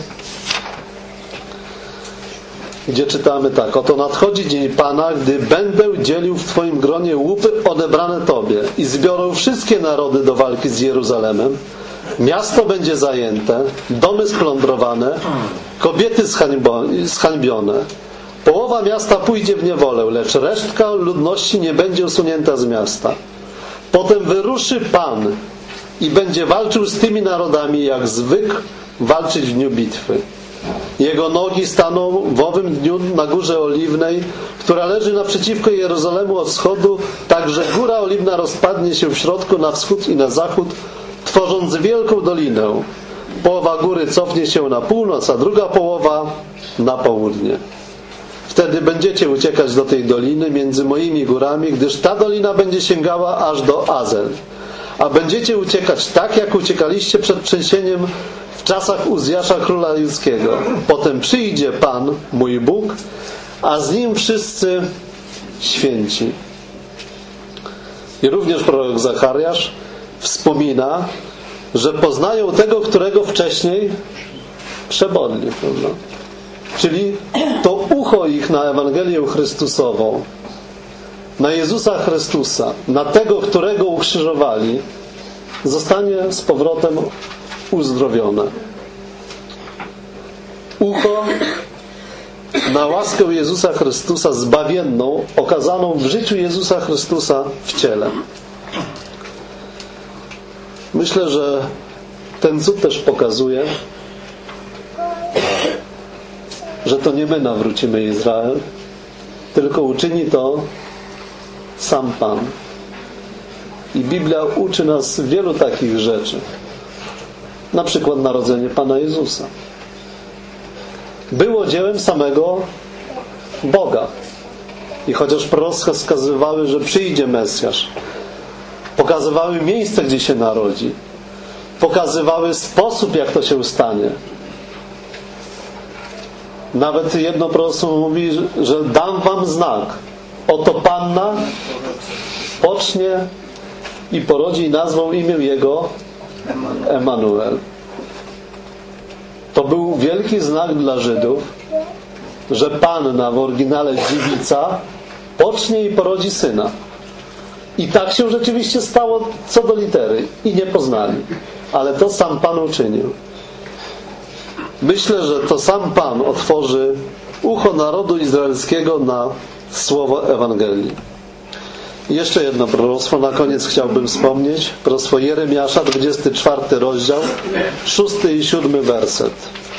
A: gdzie czytamy tak: oto nadchodzi dzień Pana, gdy będę dzielił w Twoim gronie łupy odebrane Tobie i zbiorą wszystkie narody do walki z Jeruzalemem. Miasto będzie zajęte, domy splądrowane, kobiety zhańbione. Połowa miasta pójdzie w niewolę, lecz resztka ludności nie będzie usunięta z miasta. Potem wyruszy Pan i będzie walczył z tymi narodami, jak zwykł walczyć w dniu bitwy. Jego nogi staną w owym dniu na Górze Oliwnej, która leży naprzeciwko Jerozolemu od wschodu, tak że Góra Oliwna rozpadnie się w środku na wschód i na zachód, tworząc wielką dolinę. Połowa góry cofnie się na północ, a druga połowa na południe. Wtedy będziecie uciekać do tej doliny między moimi górami, gdyż ta dolina będzie sięgała aż do Azel. A będziecie uciekać tak, jak uciekaliście przed trzęsieniem w czasach Uzjasza króla judzkiego. Potem przyjdzie Pan, mój Bóg, a z Nim wszyscy święci. I również prorok Zachariasz wspomina, że poznają tego, którego wcześniej przebodli. Prawda? Czyli to ucho ich na Ewangelię Chrystusową, na Jezusa Chrystusa, na tego, którego ukrzyżowali, zostanie z powrotem uzdrowione. Ucho na łaskę Jezusa Chrystusa zbawienną, okazaną w życiu Jezusa Chrystusa w ciele. Myślę, że ten cud też pokazuje, że to nie my nawrócimy Izrael, tylko uczyni to sam Pan. I Biblia uczy nas wielu takich rzeczy. Na przykład narodzenie Pana Jezusa. Było dziełem samego Boga. I chociaż proroctwa wskazywały, że przyjdzie Mesjasz, pokazywały miejsce, gdzie się narodzi, pokazywały sposób, jak to się stanie. Nawet jedno proroctwo mówi, że dam wam znak. Oto Panna pocznie i porodzi i nazwał imię Jego Emanuel. To był wielki znak dla Żydów, że Panna, w oryginale dziewica, pocznie i porodzi syna. I tak się rzeczywiście stało co do litery. I nie poznali. Ale to sam Pan uczynił. Myślę, że to sam Pan otworzy ucho narodu izraelskiego na słowo Ewangelii. I jeszcze jedno proroctwo na koniec chciałbym wspomnieć. Proroctwo Jeremiasza, dwudziesty czwarty rozdział, szósty i siódmy werset.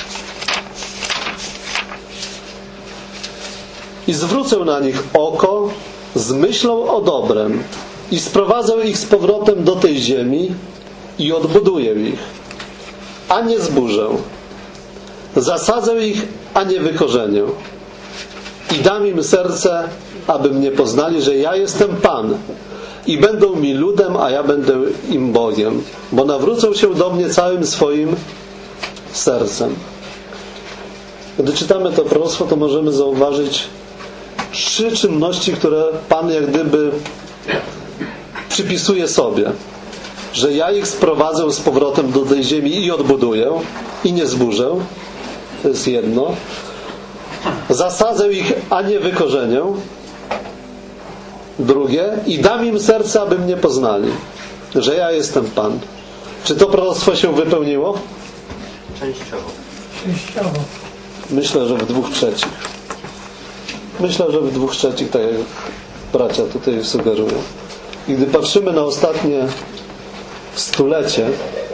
A: I zwrócę na nich oko z myślą o dobrem i sprowadzę ich z powrotem do tej ziemi i odbuduję ich, a nie zburzę. Zasadzę ich, a nie wykorzenię. I dam im serce, aby mnie poznali, że ja jestem Pan. I będą mi ludem, a ja będę im Bogiem. Bo nawrócą się do mnie całym swoim sercem. Gdy czytamy to proroctwo, to możemy zauważyć trzy czynności, które Pan jak gdyby przypisuje sobie. Że ja ich sprowadzę z powrotem do tej ziemi i odbuduję i nie zburzę. To jest jedno. Zasadzę ich, a nie wykorzenię. Drugie. I dam im serce, aby mnie poznali. Że ja jestem Pan. Czy to proroctwo się wypełniło?
B: Częściowo.
D: Częściowo.
A: Myślę, że w dwóch trzecich. Myślę, że w dwóch trzecich, tak jak bracia tutaj sugerują. I gdy patrzymy na ostatnie stulecie,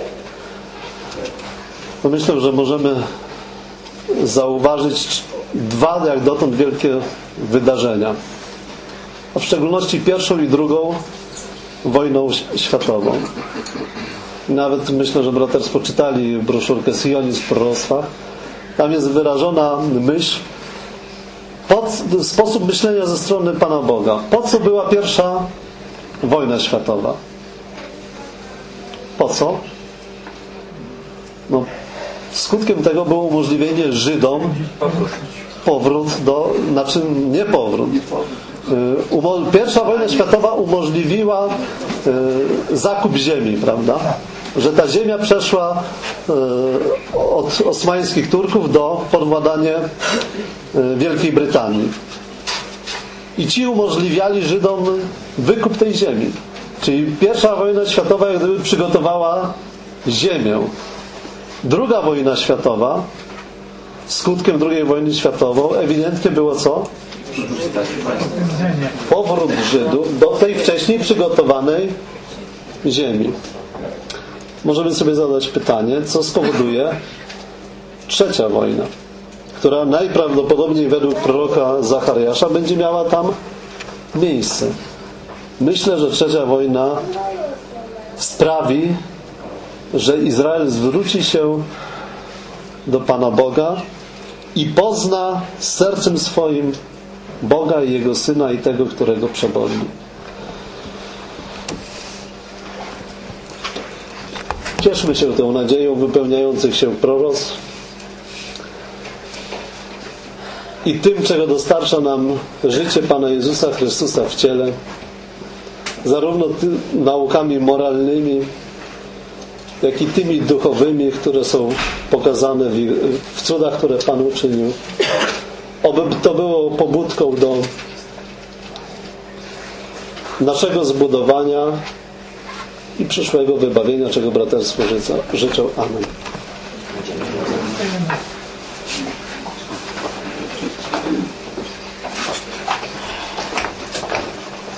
A: to myślę, że możemy zauważyć dwa jak dotąd wielkie wydarzenia. A w szczególności pierwszą i drugą wojną światową. I nawet myślę, że braterstwo czytali broszurkę Sionizm w proroctwach. Tam jest wyrażona myśl, pod, sposób myślenia ze strony Pana Boga. Po co była pierwsza wojna światowa? Po co? No, skutkiem tego było umożliwienie Żydom powrót do, znaczy nie powrót. Pierwsza wojna światowa umożliwiła zakup ziemi, prawda? Że ta ziemia przeszła od osmańskich Turków do podwładania Wielkiej Brytanii. I ci umożliwiali Żydom wykup tej ziemi. Czyli pierwsza wojna światowa jak gdyby przygotowała ziemię. Druga wojna światowa, skutkiem drugiej wojny światowej ewidentnie było co? Powrót Żydów do tej wcześniej przygotowanej ziemi. Możemy sobie zadać pytanie, co spowoduje trzecia wojna, która najprawdopodobniej według proroka Zachariasza będzie miała tam miejsce. Myślę, że trzecia wojna sprawi, że Izrael zwróci się do Pana Boga i pozna z sercem swoim Boga i Jego Syna i tego, którego przebodli. Cieszmy się tą nadzieją wypełniających się proroctw i tym, czego dostarcza nam życie Pana Jezusa Chrystusa w ciele, zarówno naukami moralnymi, jak i tymi duchowymi, które są pokazane w, w cudach, które Pan uczynił. Oby to było pobudką do naszego zbudowania i przyszłego wybawienia, czego braterstwo życzą. Amen.